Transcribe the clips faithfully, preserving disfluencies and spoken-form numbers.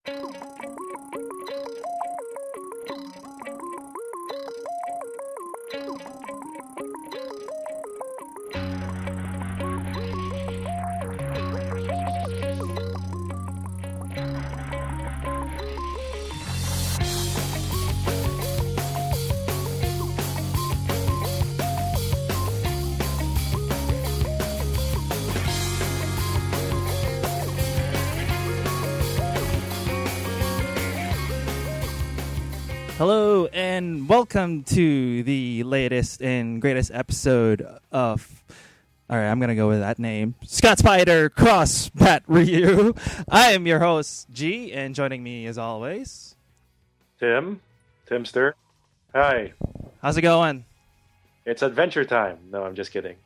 Hello and welcome to the latest and greatest episode of, all right, I'm going to go with that name, Scott Spider Cross Pat Ryu. I am your host, G, and joining me as always, Tim, Timster. Hi. How's it going? It's adventure time. No, I'm just kidding.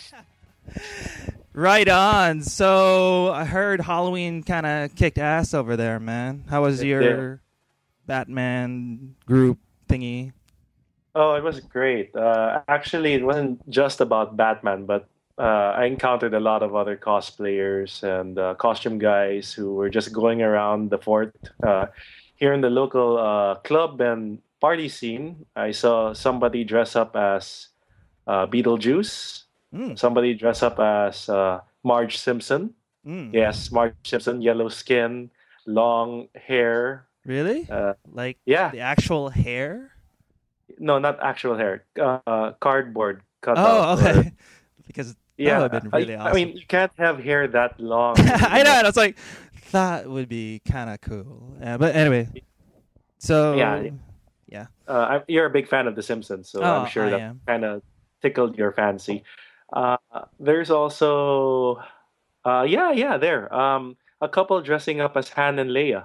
Right on. So I heard Halloween kind of kicked ass over there, man. How was It your did. Batman group thingy? Oh, it was great. Uh, actually, it wasn't just about Batman, but uh, I encountered a lot of other cosplayers and uh, costume guys who were just going around the fort. Uh, here in the local uh, club and party scene, I saw somebody dress up as uh, Beetlejuice, Mm. somebody dress up as uh, Marge Simpson. Mm. Yes, Marge Simpson, yellow skin, long hair. Really? Uh, Like yeah. the actual hair? No, not actual hair. Uh, cardboard cut Oh, off. or- okay. Because yeah, that would have been really I, awesome. I mean, you can't have hair that long. I know. And I was like, that would be kind of cool. Yeah, but anyway, so Yeah. yeah. Uh, I, you're a big fan of The Simpsons, so Oh, I'm sure I that am. kind of tickled your fancy. Uh, there's also, uh, yeah, yeah, there. Um, a couple dressing up as Han and Leia.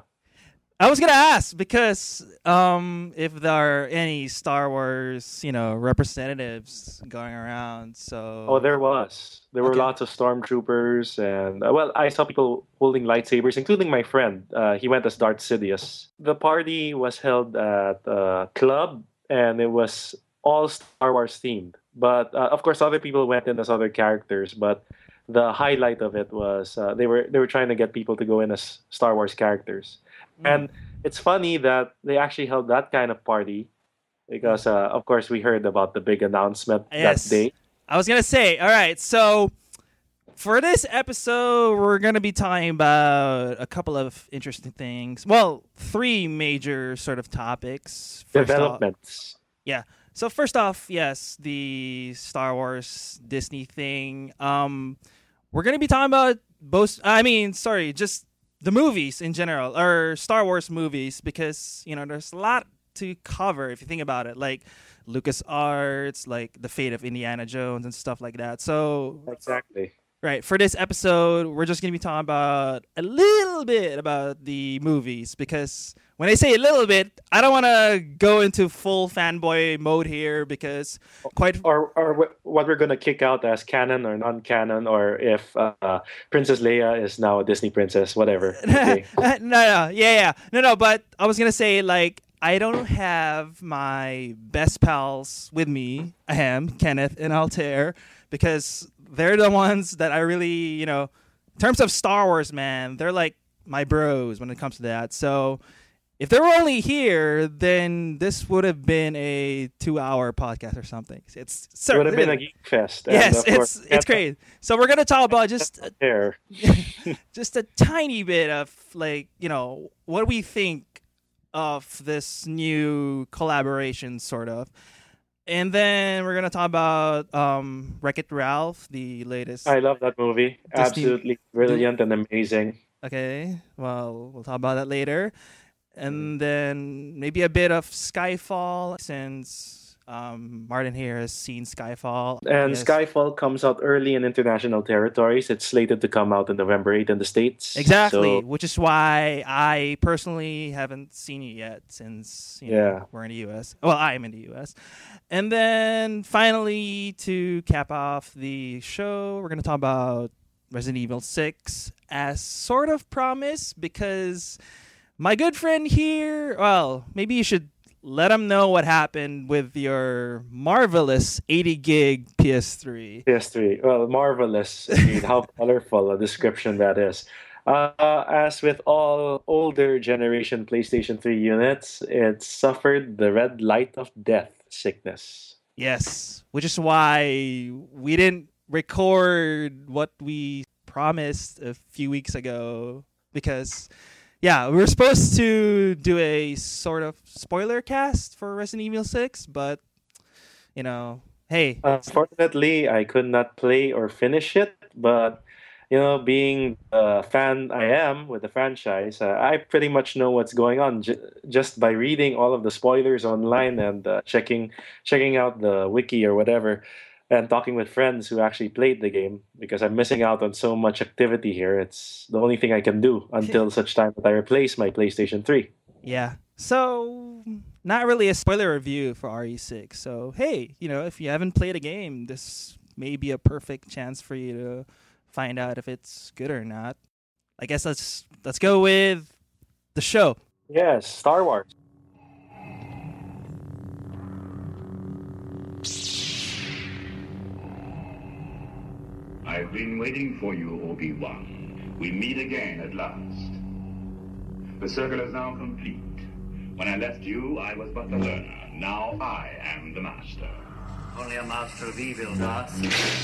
I was gonna ask because um, if there are any Star Wars, you know, representatives going around. So Oh, there was. There were Okay. lots of stormtroopers, and uh, well, I saw people holding lightsabers, including my friend. Uh, he went as Darth Sidious. The party was held at a club, and it was all Star Wars themed. But uh, of course, other people went in as other characters. But the highlight of it was uh, they were they were trying to get people to go in as Star Wars characters. Mm. And it's funny that they actually held that kind of party because, uh, of course, we heard about the big announcement Yes. that day. I was gonna say, all right, so for this episode, we're gonna be talking about a couple of interesting things. Well, three major sort of topics. First off- Developments. So first off, yes, the Star Wars Disney thing. Um, we're gonna be talking about both. I mean, sorry, just the movies in general, or Star Wars movies, because you know there's a lot to cover if you think about it, like LucasArts, like the fate of Indiana Jones and stuff like that. So Exactly. right, for this episode, we're just gonna be talking about a little bit about the movies because when I say a little bit, I don't want to go into full fanboy mode here because quite Or, or wh- what we're going to kick out as canon or non-canon, or if uh, Princess Leia is now a Disney princess, whatever. Okay. no, no, yeah, yeah, no, no. But I was gonna say like I don't have my best pals with me. I am Kenneth and Altair because they're the ones that I really, you know, in terms of Star Wars, man, they're like my bros when it comes to that. So if they were only here, then this would have been a two-hour podcast or something. It's so It would have been a geek fest. and yes, of course, it's it's great. So we're gonna talk about just There. just a tiny bit of like you know what we think of this new collaboration, sort of, and then we're gonna talk about um, Wreck-It Ralph, the latest. I love that movie. Disney- Absolutely brilliant and amazing. Okay, well, we'll talk about that later. And then maybe a bit of Skyfall, since um, Martin here has seen Skyfall. And Yes. Skyfall comes out early in international territories. It's slated to come out on November eighth in the States. Exactly, So, which is why I personally haven't seen it yet since you know, Yeah. we're in the U S. Well, I am in the U S. And then finally, to cap off the show, we're going to talk about Resident Evil six as sort of promised because my good friend here, well, maybe you should let him know what happened with your marvelous eighty gig P S three. P S three. Well, marvelous. Indeed. How colorful a description that is. Uh, as with all older generation PlayStation three units, it suffered the red light of death sickness. Yes, which is why we didn't record what we promised a few weeks ago because yeah, we were supposed to do a sort of spoiler cast for Resident Evil six, but you know, hey, Unfortunately, I could not play or finish it, but you know, being the fan I am with the franchise, uh, I pretty much know what's going on j- just by reading all of the spoilers online and uh, checking checking out the wiki or whatever, and talking with friends who actually played the game because I'm missing out on so much activity here. It's the only thing I can do until such time that I replace my PlayStation three. yeah. So, not really a spoiler review for R E six. So, hey, you know, if you haven't played a game, this may be a perfect chance for you to find out if it's good or not. I guess let's let's go with the show. Yes, Star Wars. I've been waiting for you, Obi-Wan. We meet again at last. The circle is now complete. When I left you, I was but the learner. Now I am the master. Only a master of evil, Darth.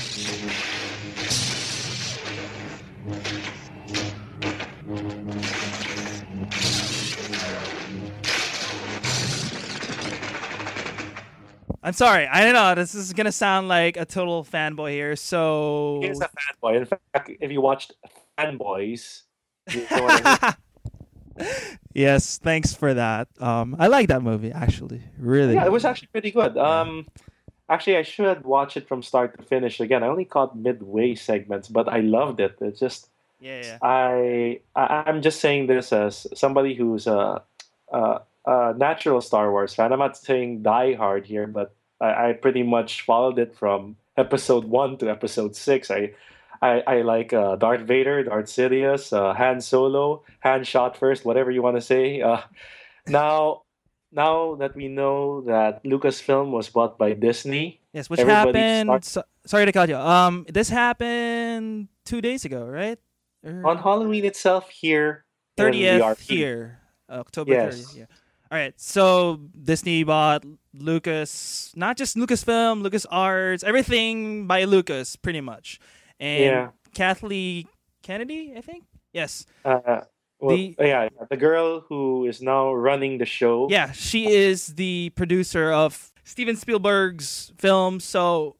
I'm sorry. I don't know. This is gonna sound like a total fanboy here. So He is a fanboy. In fact, if you watched Fanboys, you know what I mean. yes, thanks for that. Um, I like that movie actually. Really. Yeah, it was actually pretty good. Um, actually, I should watch it from start to finish again. I only caught midway segments, but I loved it. It just, Yeah, yeah. I, I I'm just saying this as somebody who's a, a, a natural Star Wars fan. I'm not saying die hard here, but I, I pretty much followed it from episode one to episode six. I I, I like uh, Darth Vader, Darth Sidious, uh, Han Solo, Han shot first, whatever you want to say. Uh, now, now that we know that Lucasfilm was bought by Disney, Yes, which everybody happened. start- So, sorry to cut you. Um, this happened two days ago, right? Or on Halloween itself here in the thirtieth R P. here, October Yes. thirtieth. Yeah. All right. So Disney bought Lucas, not just Lucasfilm, Lucas Arts, everything by Lucas, pretty much. And Yeah. Kathleen Kennedy, I think. Yes. Uh, well, The- yeah, the girl who is now running the show. Yeah, she is the producer of Steven Spielberg's film. So,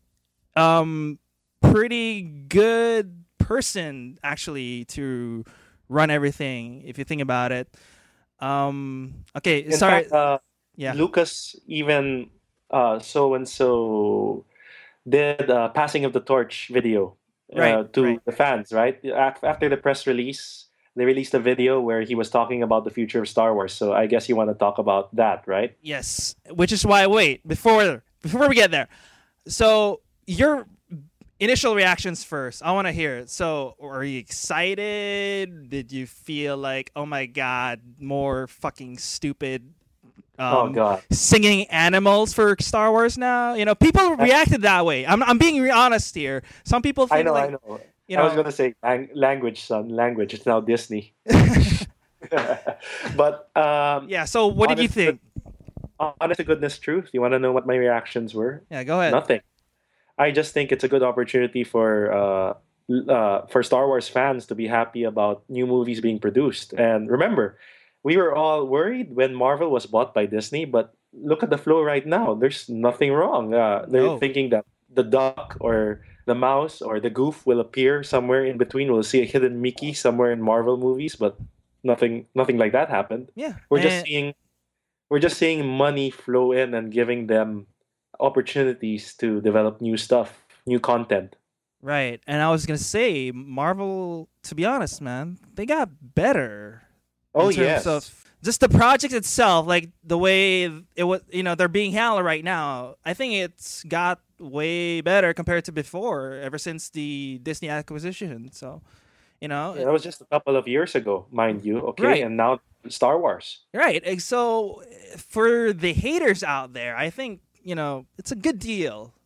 um, pretty good person actually to run everything. If you think about it. Um. Okay. In sorry. fact, uh, yeah. Lucas even uh, so and so did a passing of the torch video uh, Right, to right. the fans, right? Af- After the press release, they released a video where he was talking about the future of Star Wars. So I guess you want to talk about that, right? Yes. Which is why. Wait. Before before we get there. So your initial reactions first. I want to hear it. So, were you excited? Did you feel like, oh my god, more fucking stupid? Um, Oh God. Singing animals for Star Wars now. You know, people reacted that way. I'm I'm being re- honest here. Some people think I know, like, I know. you I was know- gonna say lang- language, son, language. It's now Disney. But um, yeah. So, what did you honest to think? good- honest to goodness truth, you want to know what my reactions were? Yeah, go ahead. Nothing. I just think it's a good opportunity for uh, l- uh, for Star Wars fans to be happy about new movies being produced. And remember, we were all worried when Marvel was bought by Disney, but look at the flow right now. There's nothing wrong. Uh, they're No. thinking that the duck or the mouse or the goof will appear somewhere in between. We'll see a hidden Mickey somewhere in Marvel movies, but nothing, nothing like that happened. Yeah, We're just and- seeing, we're just seeing money flow in and giving them opportunities to develop new stuff, new content. Right. And I was going to say, Marvel, to be honest, man, they got better. Oh in terms yes, of just the project itself, like the way it was, you know, they're being handled right now. I think it's got way better compared to before, ever since the Disney acquisition. So, you know, that was just a couple of years ago, mind you. Okay, Right. and now Star Wars. right. And so, for the haters out there, I think, you know, it's a good deal.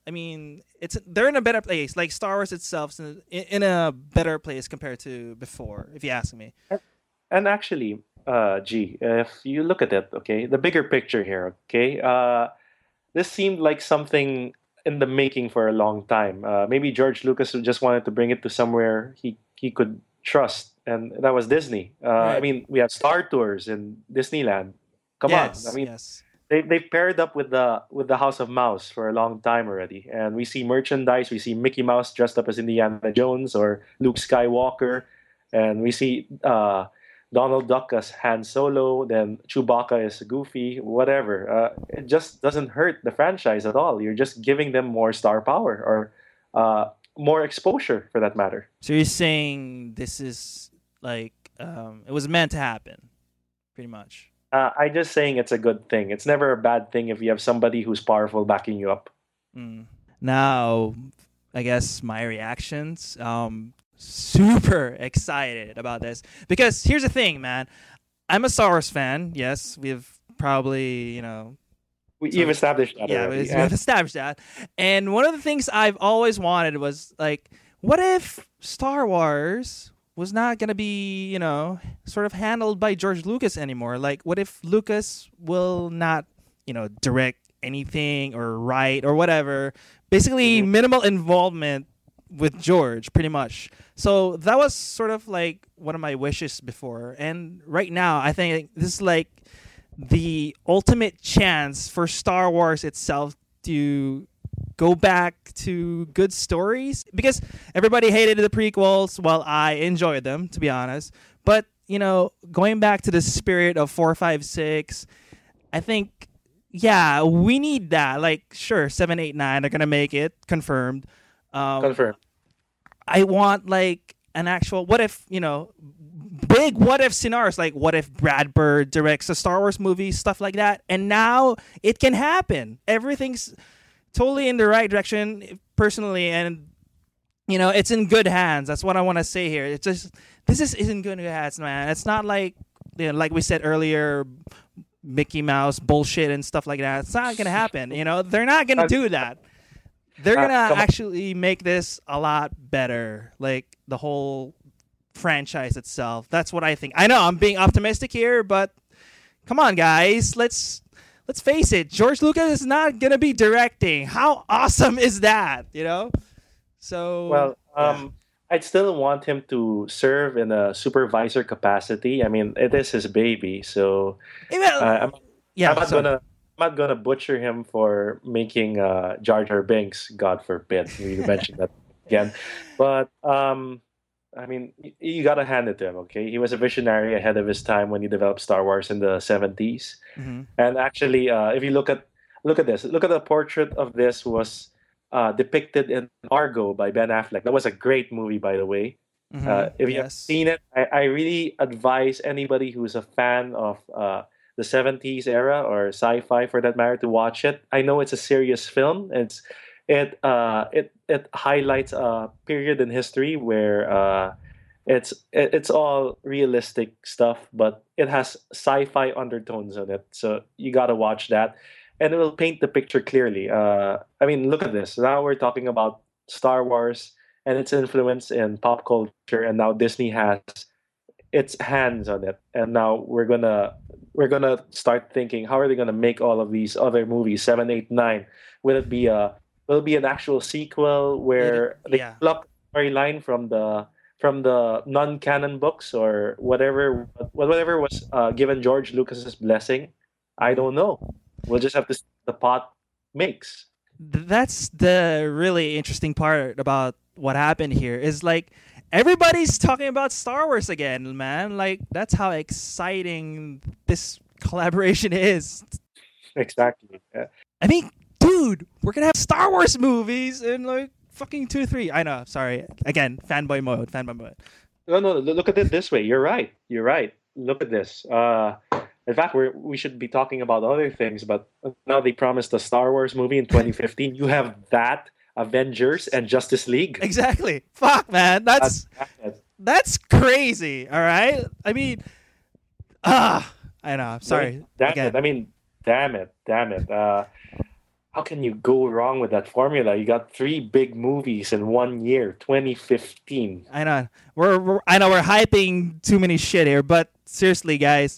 I mean, it's they're in a better place. Like Star Wars itself is in, in a better place compared to before, if you ask me. And actually, uh, G, if you look at it, okay, the bigger picture here, okay, uh, this seemed like something in the making for a long time. Uh, maybe George Lucas just wanted to bring it to somewhere he he could trust, and that was Disney. Uh, I Right. mean, we have Star Tours in Disneyland. Come on, I Yes. mean, Yes. they they paired up with the with the House of Mouse for a long time already, and we see merchandise. We see Mickey Mouse dressed up as Indiana Jones or Luke Skywalker, and we see uh, Donald Duck as Han Solo. Then Chewbacca is Goofy. Whatever. Uh, it just doesn't hurt the franchise at all. You're just giving them more star power or uh, more exposure, for that matter. So you're saying this is like um, it was meant to happen, pretty much. Uh, I just saying it's a good thing. It's never a bad thing if you have somebody who's powerful backing you up. Mm. Now, I guess my reactions. Um, super excited about this because here's the thing, man. I'm a Star Wars fan. Yes, we've probably you know We, So- you've established that yeah, already. we've And- established that. And one of the things I've always wanted was like, what if Star Wars was not gonna be, you know, sort of handled by George Lucas anymore? Like, what if Lucas will not, you know, direct anything or write or whatever? Basically, Mhm. minimal involvement with George, pretty much. So that was sort of like one of my wishes before. And right now, I think this is like the ultimate chance for Star Wars itself to go back to good stories, because everybody hated the prequels. Well, I enjoyed them, to be honest. But, you know, going back to the spirit of four, five, six, I think, yeah, we need that. Like, sure, seven, eight, nine are going to make it, confirmed. Um, Confirmed. I want like an actual what if, you know, big what if scenarios, like what if Brad Bird directs a Star Wars movie, stuff like that. And now it can happen. Everything's totally in the right direction personally, and you know, it's in good hands. That's what I want to say here. It's just this is, is in good hands, man. It's not like, you know, like we said earlier, Mickey Mouse bullshit and stuff like that. It's not gonna happen. You know, they're not gonna do that. They're Uh, gonna come on. actually make this a lot better. Like the whole franchise itself. That's what I think. I know I'm being optimistic here, but come on, guys. Let's let's face it. George Lucas is not gonna be directing. How awesome is that? You know. So Well, um, I'd still want him to serve in a supervisor capacity. I mean, it is his baby, so yeah, Even- uh, I'm, yeah. I'm not sorry. gonna I'm not gonna butcher him for making uh, Jar Jar Binks. God forbid we mentioned that again. But um, I mean, y- you gotta hand it to him. Okay, he was a visionary ahead of his time when he developed Star Wars in the seventies. Mhm. And actually, uh, if you look at look at this, look at the portrait of this was uh, depicted in Argo by Ben Affleck. That was a great movie, by the way. Mhm. Uh, if you have Yes. seen it, I, I really advise anybody who's a fan of uh, the seventies era or sci-fi, for that matter, to watch it. I know it's a serious film. It's it uh, it it highlights a period in history where uh, it's it, it's all realistic stuff, but it has sci-fi undertones in it. So you got to watch that, and it will paint the picture clearly. Uh, I mean, look at this. Now we're talking about Star Wars and its influence in pop culture, and now Disney has its hands on it, and now we're gonna we're gonna start thinking, how are they gonna make all of these other movies, seven, eight, nine? Will it be a will it be an actual sequel where they yeah. pluck storyline from the from the non-canon books or whatever whatever was uh, given George Lucas's blessing? I don't know. We'll just have to see what the pot makes. Th- that's the really interesting part about what happened here is like everybody's talking about Star Wars again, man. Like that's how exciting this collaboration is. Exactly. Yeah. I mean, dude, we're gonna have Star Wars movies in like fucking two, three. I know. Sorry, again, fanboy mode, fanboy mode. No, no. lo- Look at it this way. You're right. You're right. Look at this. Uh, in fact, we we should be talking about other things, but now they promised a Star Wars movie in twenty fifteen. You have that, Avengers, and Justice League. Exactly. Fuck, man. That's That's- that's crazy. All right. I mean, ah, I know. Sorry. Damn Again. it. I mean, damn it. Damn it. Uh, how can you go wrong with that formula? You got three big movies in one year, twenty fifteen. I know we're, we're I know we're hyping too many shit here, but seriously, guys,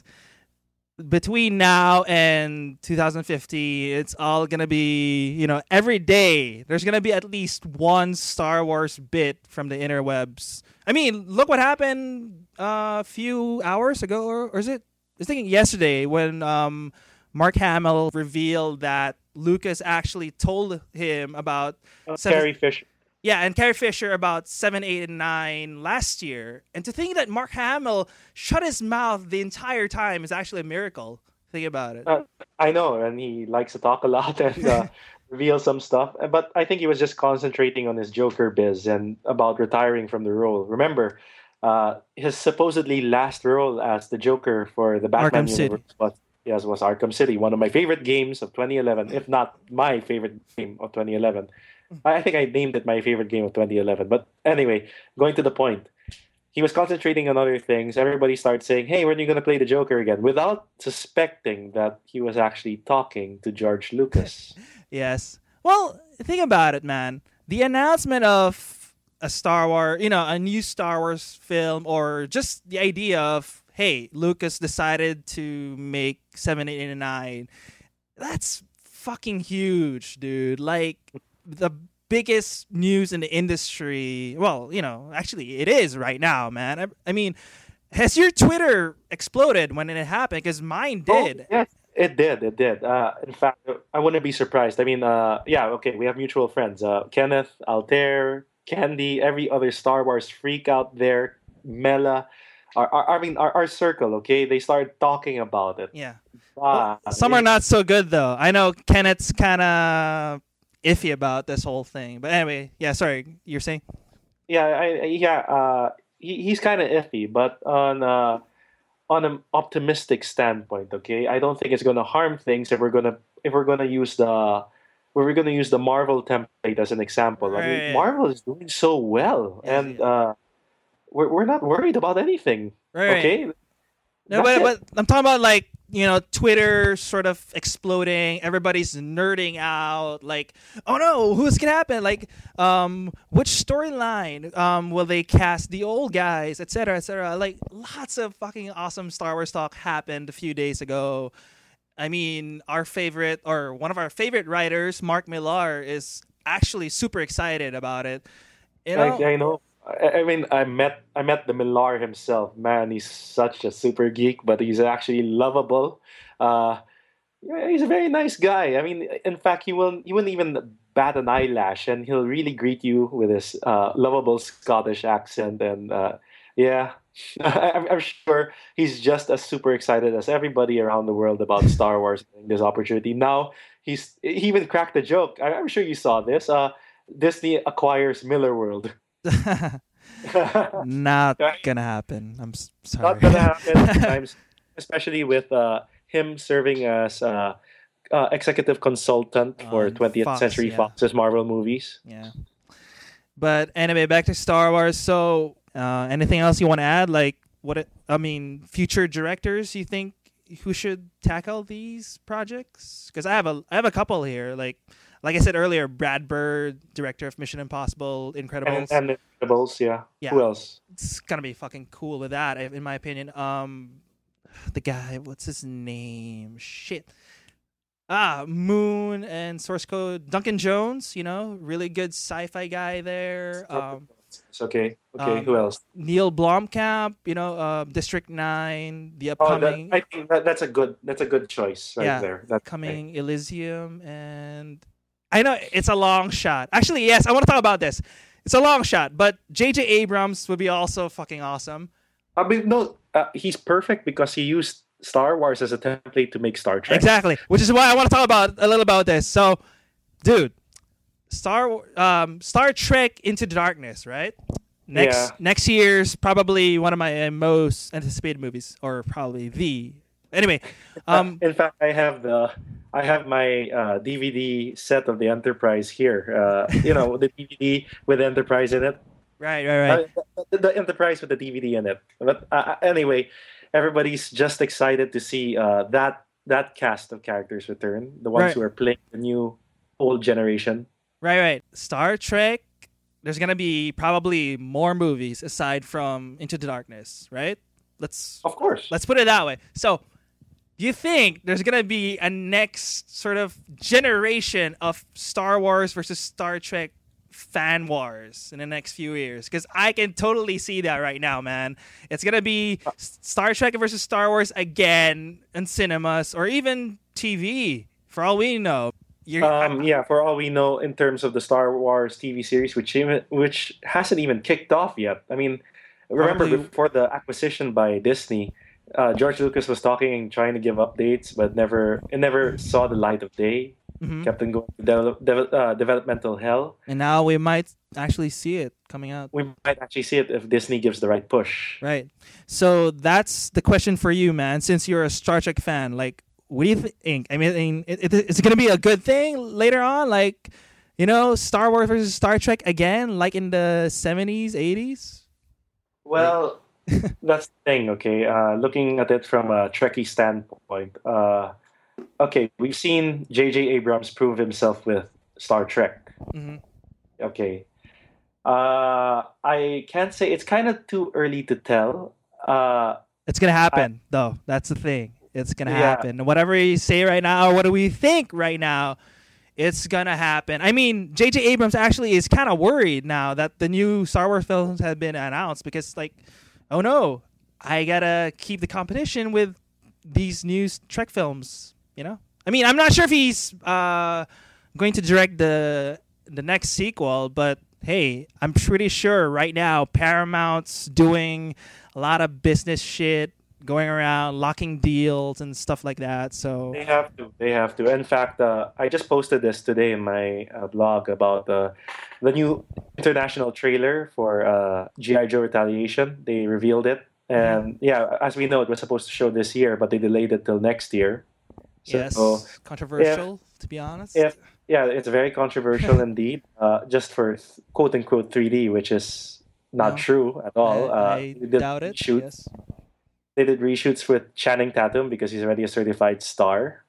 between now and two thousand fifty, it's all gonna be, you know, every day there's gonna be at least one Star Wars bit from the interwebs. I mean, look what happened uh, a few hours ago, or, or is it? I was thinking yesterday when um, Mark Hamill revealed that Lucas actually told him about Uh, seven, Carrie Fisher. yeah, and Carrie Fisher about seven, eight, and nine last year. And to think that Mark Hamill shut his mouth the entire time is actually a miracle. Think about it. Uh, I know, and he likes to talk a lot and uh, reveal some stuff. Uh, But I think he was just concentrating on his Joker biz and about retiring from the role. Remember, uh, his supposedly last role as the Joker for the Batman Arkham City. universe was, yes, was Arkham City, one of my favorite games of twenty eleven, if not my favorite game of twenty eleven. I I think I named it my favorite game of twenty eleven. But anyway, going to the point, he was concentrating on other things. Everybody started saying, "Hey, when are you going to play the Joker again?" Without suspecting that he was actually talking to George Lucas. Yes. Well, think about it, man. The announcement of a Star Wars, you know, a new Star Wars film, or just the idea of, hey, Lucas decided to make seven, eight, and nine. That's fucking huge, dude. Like, the biggest news in the industry. Well, you know, actually, it is right now, man. I, I mean, has your Twitter exploded when it happened? Because mine did. Oh, yes, it did. It did. Uh, in fact, I wouldn't be surprised. I mean, uh, yeah, okay, we have mutual friends. Uh, Kenneth, Altair, Candy, every other Star Wars freak out there, Mela. Our, our, I mean, our, our circle, okay? They started talking about it. Yeah. Ah, Well, some are it- not so good, though. I know Kenneth's kind of iffy about this whole thing. But anyway, yeah, sorry. You're saying? Yeah, I, I- yeah. Uh, he, he's kind of iffy, but on uh, on an optimistic standpoint, okay, I don't think it's going to harm things if we're gonna if we're gonna use the we're gonna use the Marvel template as an example. I Right. mean, Marvel is doing so well, Yeah, and uh, we're we're not worried about anything. Right. Okay, No, That's but, it. but I'm talking about, like, you know, Twitter sort of exploding. Everybody's nerding out. Like, oh no, who's gonna happen? Like, um, which storyline um will they cast the old guys, et cetera, et cetera. Like, lots of fucking awesome Star Wars talk happened a few days ago. I mean, our favorite, or one of our favorite writers, Mark Millar, is actually super excited about it. You know, I, I know. I, I mean, I met I met the Millar himself. Man, he's such a super geek, but he's actually lovable. Uh, yeah, he's a very nice guy. I mean, in fact, he will he wouldn't even bat an eyelash, and he'll really greet you with his uh, lovable Scottish accent. And uh, yeah, I, I'm I'm sure he's just as super excited as everybody around the world about Star Wars getting this opportunity. Now he's he even cracked a joke. I, I'm sure you saw this. Uh, Disney acquires Miller World. not Right. gonna happen. I'm s- sorry. Not gonna happen. Times, especially with uh, him serving as uh, uh, executive consultant for On twentieth Fox, Century yeah. Fox's Marvel movies. Yeah. But anyway, back to Star Wars. So, uh, anything else you want to add? Like, what? It, I mean, future directors you think who should tackle these projects? Because I have a, I have a couple here. Like, like I said earlier, Brad Bird, director of Mission Impossible, Incredibles. And, and Incredibles, yeah. Yeah. Who else? It's gonna be fucking cool with that, in my opinion. Um, the guy, what's his name? Shit. Ah, Moon and Source Code. Duncan Jones, you know, really good sci-fi guy there. Um, It's okay. Okay. um, Who else? Neil Blomkamp, you know, uh, District Nine, the Oh, that, upcoming I think that, that's a good. That's a good choice right Yeah, there. That's coming Elysium, and I know it's a long shot. Actually, yes, I want to talk about this. It's a long shot, but J J Abrams would be also fucking awesome. I mean, no, uh, he's perfect because he used Star Wars as a template to make Star Trek. Exactly, which is why I want to talk about a little about this. So, dude, Star um, Star Trek Into the Darkness, right? Next Yeah. next year's probably one of my uh, most anticipated movies, or probably the. Anyway, um, in fact, I have the I have my uh, D V D set of the Enterprise here. Uh, you know, the D V D with Enterprise in it. right, right, right. Uh, the, the Enterprise with the D V D in it. But uh, anyway, everybody's just excited to see uh, that that cast of characters return. The ones Right. who are playing the new old generation. Right, right. Star Trek. There's gonna be probably more movies aside from Into the Darkness, right? Let's Of course. let's put it that way. So, do you think there's gonna be a next sort of generation of Star Wars versus Star Trek fan wars in the next few years? Because I can totally see that right now, man. It's gonna be Star Trek versus Star Wars again in cinemas or even T V. For all we know, you're, Um, yeah, for all we know, in terms of the Star Wars T V series, which even, which hasn't even kicked off yet. I mean, remember Probably- before the acquisition by Disney, uh, George Lucas was talking and trying to give updates, but never it never saw the light of day. Mhm. Kept on going to develop, devel- uh, developmental hell. and now we might actually see it coming out. We might actually see it if Disney gives the right push. Right. So that's the question for you, man. Since you're a Star Trek fan, like, what do you think? I mean, it, it, is it going to be a good thing later on? Like, you know, Star Wars versus Star Trek again, like in the seventies, eighties? Well, that's the thing, okay? Uh, looking at it from a Trekkie standpoint, uh, okay, we've seen J J. Abrams prove himself with Star Trek. Mm-hmm. Okay. Uh, I can't say, it's kind of too early to tell. Uh, It's going to happen, though. That's the thing. It's going to Yeah. happen. Whatever you say right now, or what do we think right now, it's going to happen. I mean, J J. Abrams actually is kind of worried now that the new Star Wars films have been announced because, like, oh no, I got to keep the competition with these new Trek films, you know? I mean, I'm not sure if he's uh, going to direct the the next sequel, but hey, I'm pretty sure right now Paramount's doing a lot of business shit, going around locking deals and stuff like that. So They have to. They have to. In fact, uh, I just posted this today in my uh, blog about uh, the new international trailer for uh, G I. Joe Retaliation. They revealed it. And yeah, as we know, it was supposed to show this year, but they delayed it till next year. So, yes, controversial to be honest. if yeah, it's very controversial indeed. Uh, just for quote unquote three D, which is not No. true at all. I, uh, I they did doubt it. reshoots. Yes. They did reshoots with Channing Tatum because he's already a certified star.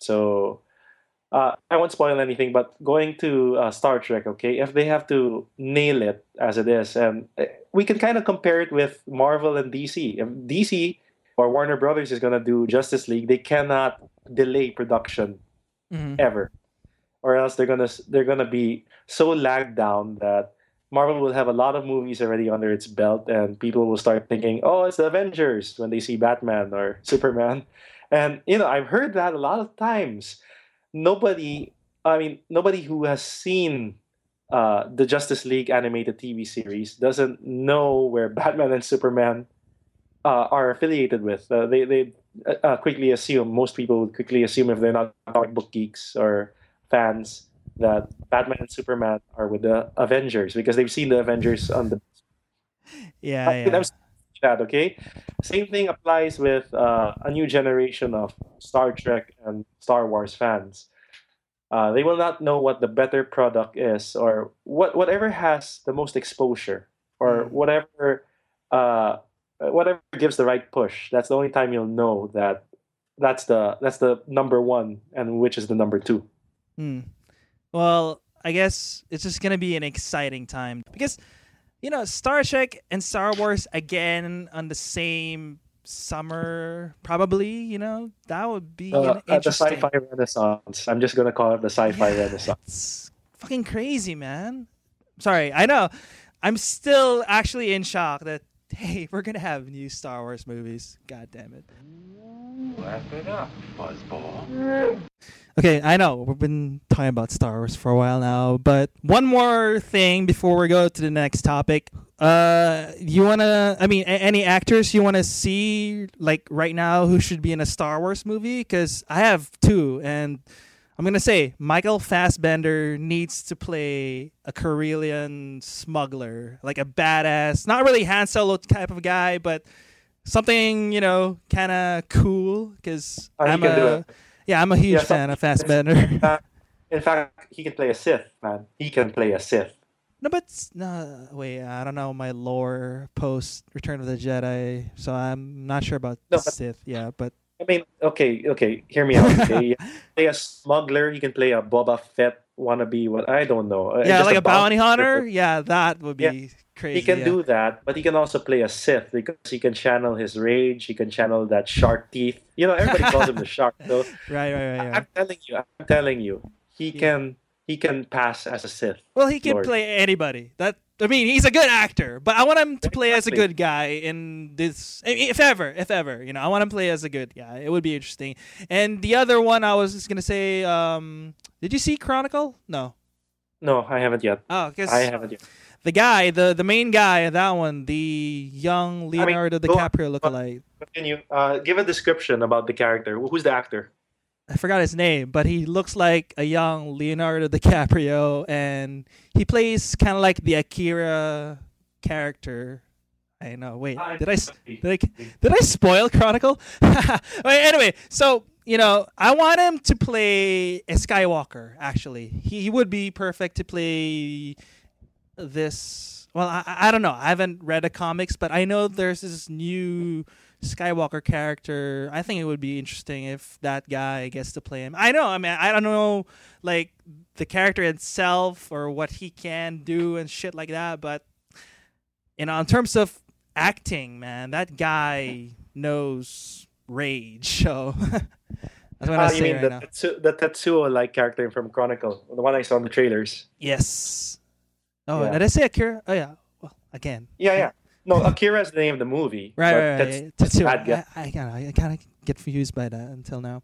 So uh, I won't spoil anything, but going to uh, Star Trek, okay, if they have to nail it as it is, and uh, we can kind of compare it with Marvel and D C. If D C or Warner Brothers is going to do Justice League, they cannot delay production Mhm. ever, or else they're gonna they're gonna be so lagged down that Marvel will have a lot of movies already under its belt, and people will start thinking, "Oh, it's the Avengers" when they see Batman or Superman. And you know, I've heard that a lot of times. Nobody, I mean, nobody who has seen uh, the Justice League animated T V series doesn't know where Batman and Superman uh, are affiliated with. Uh, they they uh, uh, quickly assume, most people would quickly assume, if they're not comic book geeks or fans, that Batman and Superman are with the Avengers because they've seen the Avengers on the. Yeah, I think yeah. I'm saying that, okay? Same thing applies with uh, a new generation of Star Trek and Star Wars fans. Uh, they will not know what the better product is, or what whatever has the most exposure, or Mm. whatever uh, whatever gives the right push. That's the only time you'll know that that's the that's the number one, and which is the number two. Hmm. Well, I guess it's just gonna be an exciting time because, you know, Star Trek and Star Wars again on the same summer, probably. You know, that would be Uh, an uh, the interesting. sci-fi renaissance. I'm just gonna call it the sci-fi Yeah, renaissance. it's fucking crazy, man. Sorry, I know. I'm still actually in shock that hey, we're gonna have new Star Wars movies. God damn it. Wrap it up, fuzzball. Okay, I know we've been talking about Star Wars for a while now, but one more thing before we go to the next topic. Uh, you wanna? I mean, a- any actors you wanna see like right now who should be in a Star Wars movie? Because I have two, and I'm gonna say Michael Fassbender needs to play a Corellian smuggler, like a badass, not really Han Solo type of guy, but something you know, kind of cool. Because Uh, he I'm can do a it. yeah, I'm a huge Yeah, fan of something- Fassbender. Uh, in fact, he can play a Sith, man. He can play a Sith. No, but s- no, wait, I don't know my lore post Return of the Jedi, so I'm not sure about No, but- Sith. Yeah, but I mean, okay, okay, hear me out. Okay? He can play a smuggler. He can play a Boba Fett want to be what I don't know. Uh, Yeah, just like a bounty hunter. hunter. Yeah, that would be Yeah, crazy. He can yeah. do that, but he can also play a Sith because he can channel his rage. He can channel that shark teeth. You know, everybody calls him the shark. So Right, right, right. I- right. I'm telling you, I'm telling you, he Yeah. can he can pass as a Sith. Well, he can Lord. play anybody. That I mean, he's a good actor, but I want him to play as a Exactly. good guy in this. If ever, if ever, you know, I want him to play as a good guy. It would be interesting. And the other one, I was just gonna say, um, did you see Chronicle? No. No, I haven't yet. Oh, because I haven't yet. the guy, the the main guy, that one, the young Leonardo go on. DiCaprio lookalike. Continue. Uh, give a description about the character. Who's the actor? I forgot his name, but he looks like a young Leonardo DiCaprio, and he plays kind of like the Akira character. I know. Wait, I- did I s- did I did I spoil Chronicle? Wait, anyway, so you know, I want him to play a Skywalker. Actually, he, he would be perfect to play this. Well, I I don't know. I haven't read the comics, but I know there's this new Skywalker character. I think it would be interesting if that guy gets to play him. I know. I mean, I don't know, like the character itself or what he can do and shit like that. But you know, in terms of acting, man, that guy knows rage. So that's what Ah, I you say mean right the, now. Tetsu- the Tetsuo-like character from Chronicle, the one I saw in the trailers. Yes. Oh, Yeah. did I say Akira? Oh yeah. Well, again. Yeah, yeah. No, Akira is the name of the movie. Right, but right, right. Tets- yeah. that's Tetsuo. bad guy. I, I, kinda- I kind of get confused by that until now.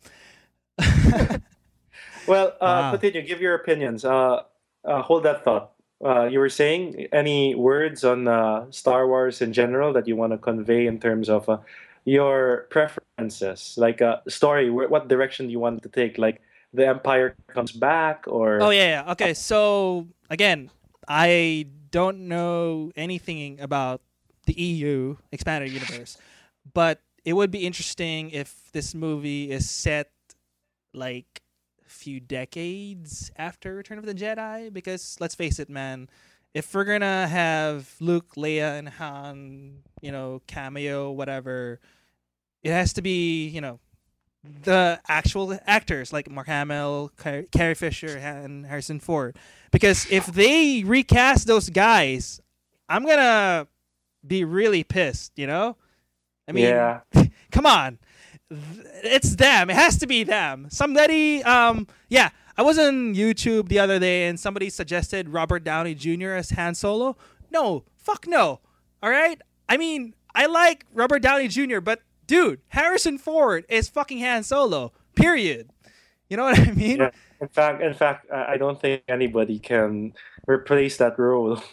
Well, uh, Wow. continue. Give your opinions. Uh, uh, hold that thought. Uh, you were saying any words on uh, Star Wars in general that you want to convey in terms of uh, your preferences, like a story. Wh- what direction do you want to take? Like the Empire comes back, or Oh yeah, yeah. Okay, so again, I don't know anything about the E U expanded universe, but it would be interesting if this movie is set like a few decades after Return of the Jedi. Because let's face it, man, if we're gonna have Luke, Leia, and Han, you know, cameo, whatever, it has to be, you know, the actual actors like Mark Hamill, Car- Carrie Fisher, and Harrison Ford. Because if they recast those guys, I'm gonna be really pissed. You know, I mean, yeah, come on, Th- it's them. It has to be them. Somebody, um, yeah. I was on YouTube the other day and somebody suggested Robert Downey Junior as Han Solo. No, fuck no. All right. I mean, I like Robert Downey Junior, but dude, Harrison Ford is fucking Han Solo. Period. You know what I mean? yeah. In fact, in fact, I I don't think anybody can replace that role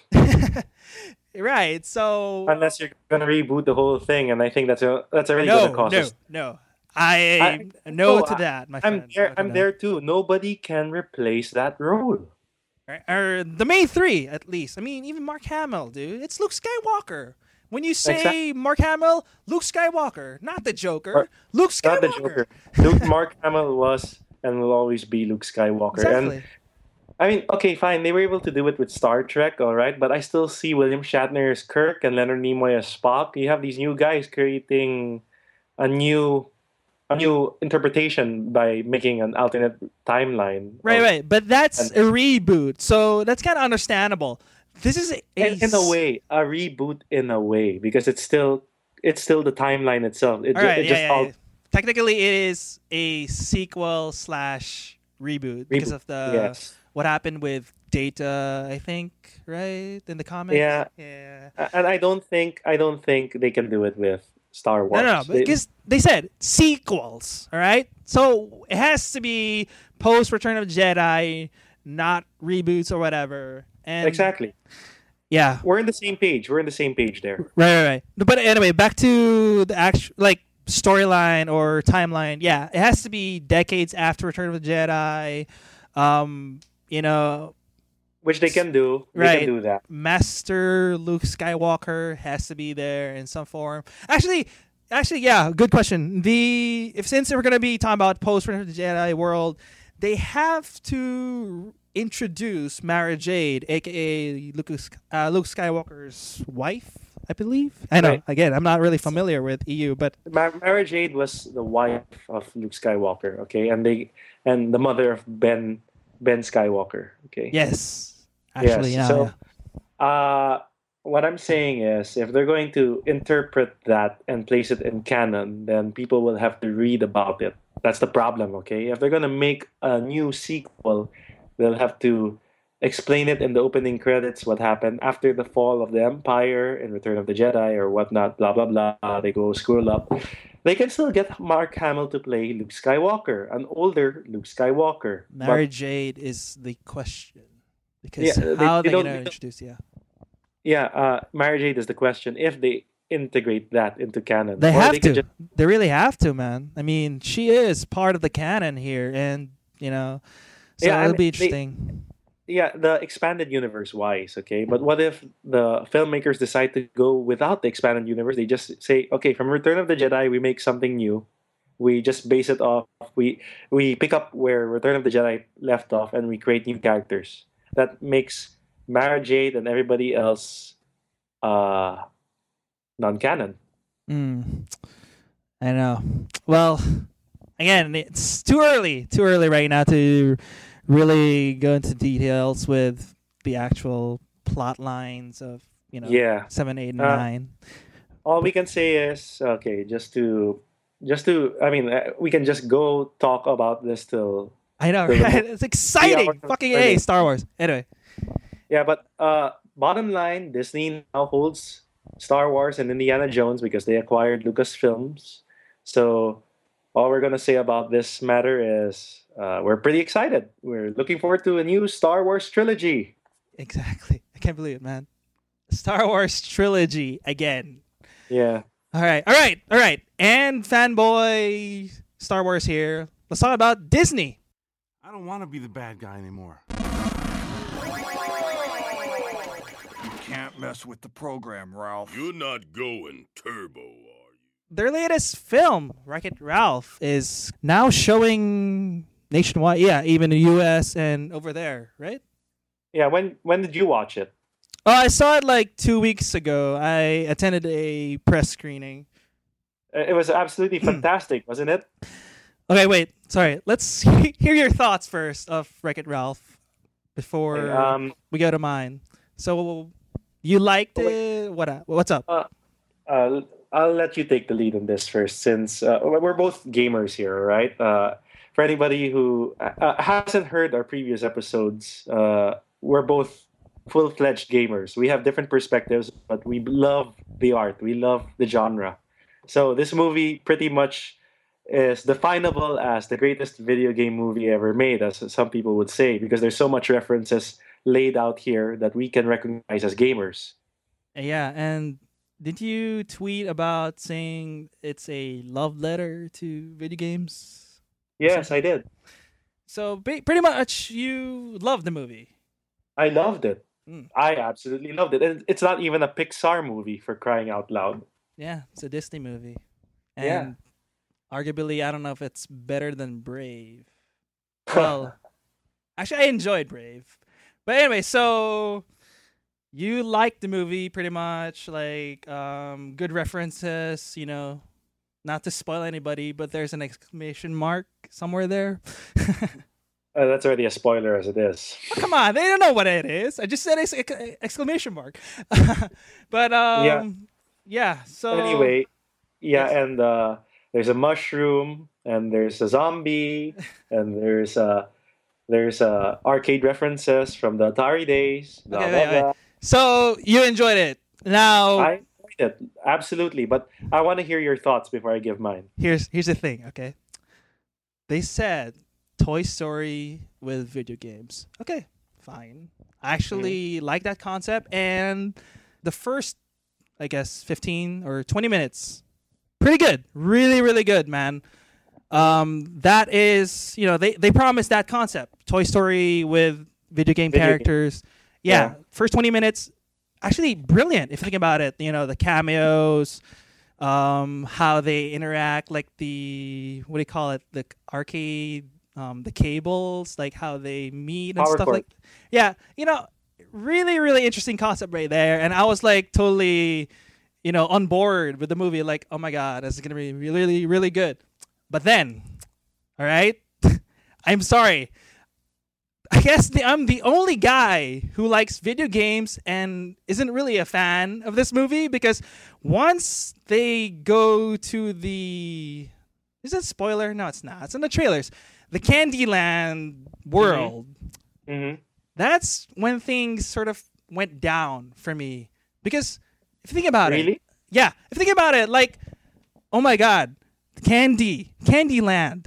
Right. So unless you're gonna reboot the whole thing, and I think that's a, that's already no, gonna cost no, us. no. I, no no, to I- that, my I'm friend. there. No to I'm that. there too. Nobody can replace that role. Or, or the main three, at least. I mean, even Mark Hamill, dude. It's Luke Skywalker. When you say Exact- Mark Hamill, Luke Skywalker, not the Joker. Or- Luke Not Skywalker. the Joker. Luke Mark Hamill was and will always be Luke Skywalker. Exactly. And I mean, okay, fine. They were able to do it with Star Trek, all right. But I still see William Shatner as Kirk and Leonard Nimoy as Spock. You have these new guys creating a new, a new interpretation by making an alternate timeline. Right, of- right. But that's and- a reboot, so that's kind of understandable. This is a, a In, in a way, a reboot in a way because it's still, it's still the timeline itself. It, All ju- right, it yeah, just yeah, all yeah. Technically, it is a sequel slash reboot because Reboot, of the yes. what happened with Data. I think, right in the comics. Yeah. Yeah. And I don't think I don't think they can do it with Star Wars. No, no, no, They- because they said sequels. All right, so it has to be post Return of the Jedi, not reboots or whatever. And exactly. yeah, We're in the same page. We're in the same page there. right, right, right. But anyway, back to the actual like storyline or timeline. Yeah, it has to be decades after Return of the Jedi. Um, you know, Which they can do. They Right. can do that. Master Luke Skywalker has to be there in some form. Actually, actually, yeah, good question. The if since we're gonna be talking about post Return of the Jedi world, they have to introduce Mara Jade, aka Luke, uh, Luke Skywalker's wife, I believe. I know. Right. Again, I'm not really familiar with E U, but Ma- Mara Jade was the wife of Luke Skywalker, okay, and they and the mother of Ben Ben Skywalker. Okay. Yes. Actually, Yes. yeah. So, yeah. uh, what I'm saying is, if they're going to interpret that and place it in canon, then people will have to read about it. That's the problem, okay? If they're going to make a new sequel, they'll have to explain it in the opening credits what happened after the fall of the Empire in Return of the Jedi or whatnot, blah, blah, blah. They go scroll up. They can still get Mark Hamill to play Luke Skywalker, an older Luke Skywalker. Mary But Jade is the question. Because Yeah, they- how they they don't- going they to don't- introduce, yeah. yeah, uh, Mary Jade is the question. If they integrate that into canon, They or have they could to. just- They really have to, man. I mean, she is part of the canon here, and you know, so Yeah, I it'll mean, be they- interesting. yeah, the expanded universe wise, okay. But what if the filmmakers decide to go without the expanded universe? They just say, okay, from Return of the Jedi, we make something new. We just base it off. We we pick up where Return of the Jedi left off, and we create new characters. That makes Mara Jade and everybody else uh, non-canon. Mm, I know. Well, again, it's too early. Too early right now to really go into details with the actual plot lines of you know Yeah. seven, eight, and Uh, nine. All we can say is okay. Just to just to. I mean, uh, we can just go talk about this till. I know, the remote- right? It's exciting. hours of Fucking Friday. A, Star Wars. Anyway, Yeah, but uh, bottom line, Disney now holds Star Wars and Indiana Jones because they acquired Lucasfilms. So all we're gonna say about this matter is uh, we're pretty excited. We're looking forward to a new Star Wars trilogy. exactly. I can't believe it, man. Star Wars trilogy again. Yeah. All right, all right, all right. And fanboy Star Wars here. Let's talk about Disney. I don't want to be the bad guy anymore. You can't mess with the program, Ralph. You're not going turbo, are you? Their latest film, Wreck-It Ralph, is now showing nationwide. Yeah, even the U S and over there, right? Yeah. When when did you watch it? Oh, I saw it like two weeks ago. I attended a press screening. Uh, It was absolutely fantastic, wasn't it? Okay, wait. Sorry. Let's hear your thoughts first of Wreck-It Ralph before Um, we go to mine. So, you liked it? What? uh, What's up? uh, I'll let you take the lead on this first, since uh, we're both gamers here, right? Uh, for anybody who uh, hasn't heard our previous episodes, uh, we're both full-fledged gamers. We have different perspectives, but we love the art. We love the genre. So this movie pretty much is definable as the greatest video game movie ever made, as some people would say, because there's so much references laid out here that we can recognize as gamers. Yeah, and did you tweet about saying it's a love letter to video games? Yes, I did. So ba- pretty much, you loved the movie. I loved it. Mm. I absolutely loved it. And it's not even a Pixar movie, for crying out loud. Yeah, it's a Disney movie, and Yeah. arguably, I don't know if it's better than Brave. Well, actually, I enjoyed Brave, but anyway, so you liked the movie pretty much, like um, good references, you know. Not to spoil anybody, but there's an exclamation mark somewhere there. Uh, that's already a spoiler as it is. Oh, come on, they don't know what it is. I just said ex- ex- exclamation mark. But um, Yeah. yeah. So Anyway, yeah, Yes. and uh, there's a mushroom, and there's a zombie, and there's uh, there's uh, arcade references from the Atari days. Blah, Okay, blah, wait, wait. blah. So you enjoyed it. Now I liked it absolutely, but I want to hear your thoughts before I give mine. here's here's the thing, okay? They said Toy Story with video games. Okay, fine. I actually like that concept, and the first, I guess, fifteen or twenty minutes, pretty good, really, really good, man. Um, that is, you know, they they promised that concept, Toy Story with video game Video game. characters. Yeah, Yeah. first twenty minutes, actually brilliant if you think about it. You know, the cameos, um, how they interact, like the what do you call it, the arcade, um, the cables, like how they meet and Power stuff cord. like. Yeah, you know, really, really interesting concept right there, and I was like totally, you know, on board with the movie. Like, oh my god, this is gonna be really, really, really good. But then, all right, I'm sorry. I guess the, I'm the only guy who likes video games and isn't really a fan of this movie because once they go to the... Is it spoiler? No, it's not. It's in the trailers. The Candyland world. Mm-hmm. Mm-hmm. That's when things sort of went down for me. Because if you think about Really? it... Yeah. If you think about it, like... Oh my God. Candy. Candyland.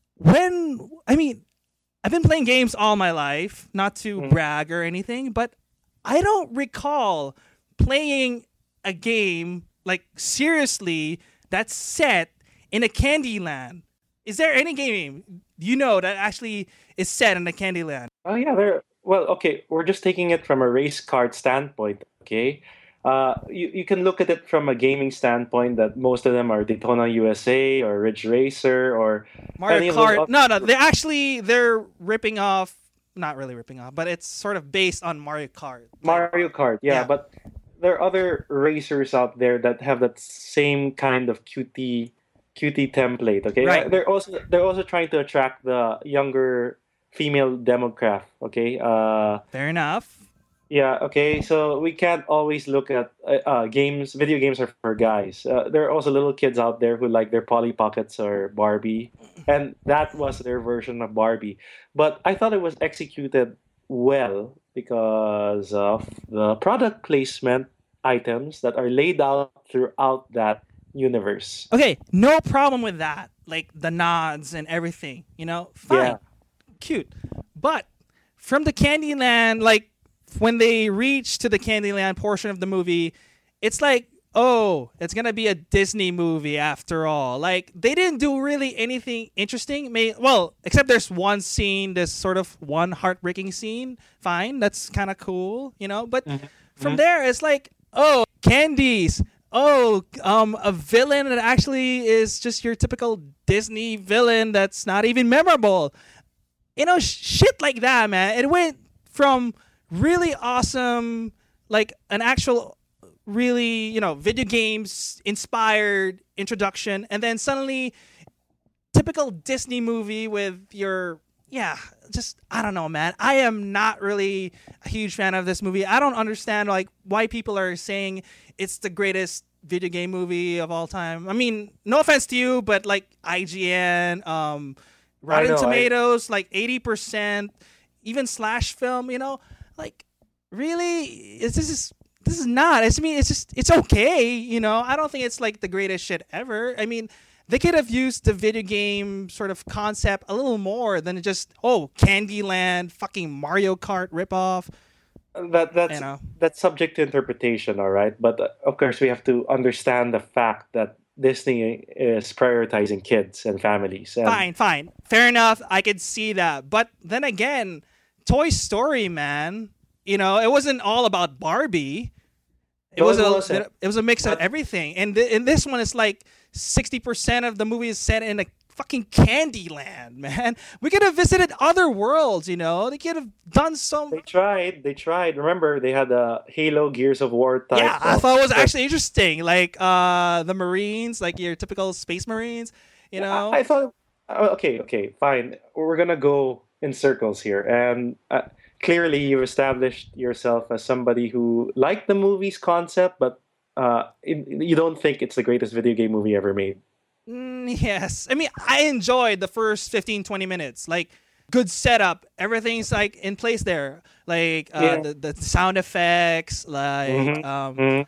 When... I mean... I've been playing games all my life, not to Mm. brag or anything, but I don't recall playing a game, like, seriously, that's set in a Candyland. Is there any game you know that actually is set in a Candyland? Oh yeah, there. Well, okay, we're just taking it from a race card standpoint. Okay, uh, you you can look at it from a gaming standpoint that most of them are Daytona U S A or Ridge Racer or Mario any of those Kart. oth- No, no, they actually, they're ripping off, not really ripping off, but it's sort of based on Mario Kart. Mario Kart. Yeah, Yeah. but there are other racers out there that have that same kind of cutie cutie template. Okay, Right. Uh, they're also they're also trying to attract the younger female demographic. Okay, uh, Fair enough. yeah. Okay, so we can't always look at uh, uh, games. Video games are for guys. Uh, there are also little kids out there who like their Polly Pockets or Barbie, and that was their version of Barbie. But I thought it was executed well because of the product placement items that are laid out throughout that universe. Okay, no problem with that. Like the nods and everything, you know, fine, Yeah. cute. But from the Candyland, like when they reach to the Candyland portion of the movie, it's like, oh, it's gonna be a Disney movie after all. Like they didn't do really anything interesting. May well, except there's one scene, this sort of one heartbreaking scene. Fine, that's kind of cool, you know. But from there, it's like, oh, candies. Oh, um, a villain that actually is just your typical Disney villain that's not even memorable. You know, sh- shit like that, man. It went from really awesome, like an actual, really, you know, video games inspired introduction, and then suddenly, typical Disney movie with your, yeah, just, I don't know, man. I am not really a huge fan of this movie. I don't understand, like, why people are saying it's the greatest video game movie of all time. I mean, no offense to you, but like I G N, um, Rotten know, I- Tomatoes, like eighty percent, even Slash Film, you know, like really, is this is this is not. It's, I mean, it's just it's okay, you know. I don't think it's like the greatest shit ever. I mean, they could have used the video game sort of concept a little more than just oh Candyland, fucking Mario Kart ripoff. That that's You know. that's subject to interpretation, all right. But uh, of course, we have to understand the fact that Disney is prioritizing kids and families. And Fine, fine, fair enough. I could see that, but then again, Toy Story, man. You know, it wasn't all about Barbie. It No, was it a wasn't. it was a mix of But- everything, and th- in this one, it's like sixty percent of the movie is set in a fucking Candyland, man. We could have visited other worlds, you know. They could have done some. They tried. They tried. Remember, they had the Halo Gears of War type. Yeah, I of- thought it was actually interesting. Like uh, the Marines, like your typical space Marines, you know. I, I thought. uh, Okay, okay, fine. We're gonna go in circles here, and uh, clearly you've established yourself as somebody who liked the movie's concept, but uh, it, you don't think it's the greatest video game movie ever made. Mm, yes. I mean, I enjoyed the first fifteen, twenty minutes. Like, good setup. Everything's, like, in place there. Like, uh, Yeah. the, the sound effects, like, Mhm, um, mhm.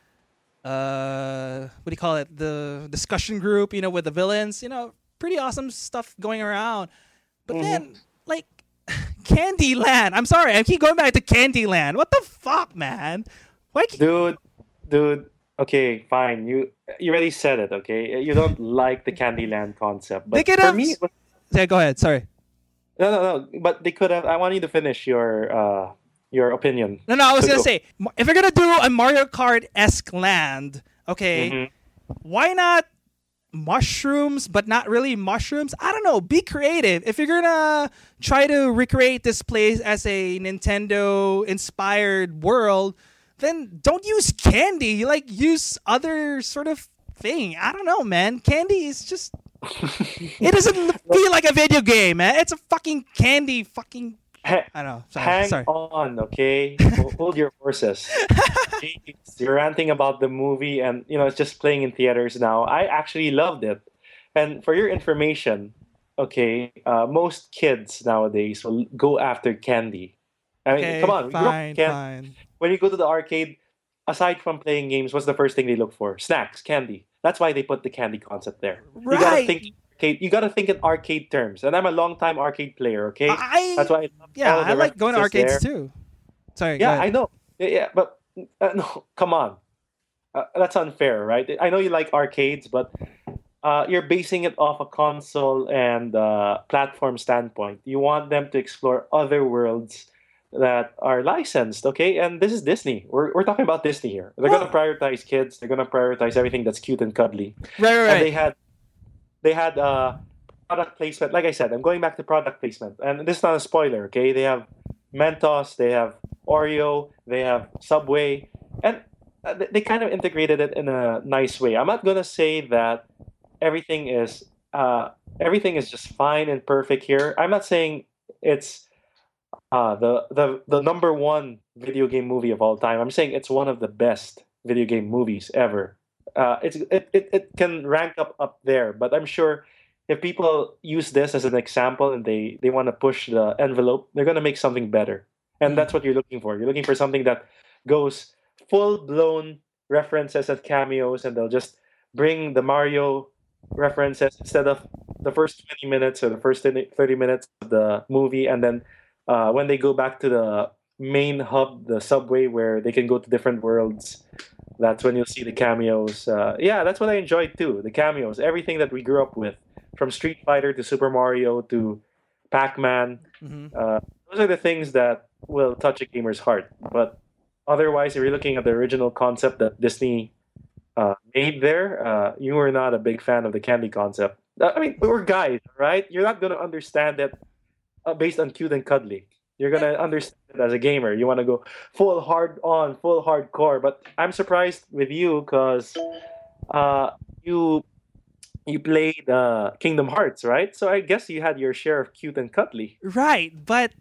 uh, what do you call it? The discussion group, you know, with the villains. You know, pretty awesome stuff going around. But Mhm. then, like, Candyland. I'm sorry. I keep going back to Candyland. What the fuck, man? Why can't... Dude, dude. Okay, fine. You you already said it. Okay, you don't like the Candyland concept, They but could for have- me, it was- Yeah, go ahead. Sorry. no, no, no. But they could have. I want you to finish your uh your opinion. No, no, I was So gonna go. say, if you're gonna do a Mario Kart esque land, okay, Mhm. why not mushrooms, but not really mushrooms? I don't know. Be creative. If you're gonna try to recreate this place as a Nintendo inspired world, then don't use candy. Like use other sort of thing. I don't know, man. Candy is just. It doesn't feel like a video game, man. It's a fucking candy fucking Ha- I know. Sorry. hang Sorry. on, okay? Ho- Hold your horses. Jeez, you're ranting about the movie, and you know it's just playing in theaters now. I actually loved it. And for your information, okay, uh, most kids nowadays will go after candy. I mean, come Okay, on, we grew up with fine, candy. fine. When you go to the arcade, aside from playing games, what's the first thing they look for? Snacks, candy. That's why they put the candy concept there. You gotta think Right. arcade. You gotta think in arcade terms. And I'm a long time arcade player. Okay, I that's why I love yeah, all the I like going to references arcades there. too. Sorry. go Yeah, ahead. I know. Yeah, yeah, but uh, no, come on. Uh, that's unfair, right? I know you like arcades, but uh, you're basing it off a console and uh, platform standpoint. You want them to explore other worlds that are licensed, okay? And this is Disney. We're, we're talking about Disney here. They're going to Well- prioritize kids. They're going to prioritize everything that's cute and cuddly. Right, right, And they right. had they had uh, product placement. Like I said, I'm going back to product placement, and this is not a spoiler. Okay, they have Mentos, they have Oreo, they have Subway, and uh, they they kind of integrated it in a nice way. I'm not gonna say that everything is uh, everything is just fine and perfect here. I'm not saying it's uh, the the the number one video game movie of all time. I'm saying it's one of the best video game movies ever. Uh, it's it, it, it can rank up up there, but I'm sure if people use this as an example and they they want to push the envelope, they're gonna make something better, and that's what you're looking for. You're looking for something that goes full blown references and cameos, and they'll just bring the Mario references instead of the first twenty minutes or the first thirty minutes of the movie, and then uh, when they go back to the main hub, the subway, where they can go to different worlds, that's when you'll see the cameos. Uh, yeah, that's what I enjoyed too. The cameos, everything that we grew up with, from Street Fighter to Super Mario to Pac-Man. hmm Uh, those are the things that will touch a gamer's heart. But otherwise, if you're looking at the original concept that Disney uh, made there, uh, you were not a big fan of the candy concept. Uh, I mean, we're guys, right? You're not going to understand it uh, based on cute and cuddly. You're going to understand it as a gamer. You want to go full hard on, full hardcore. But I'm surprised with you because uh, you you played uh, Kingdom Hearts, right? So I guess you had your share of cute and cuddly. Right, but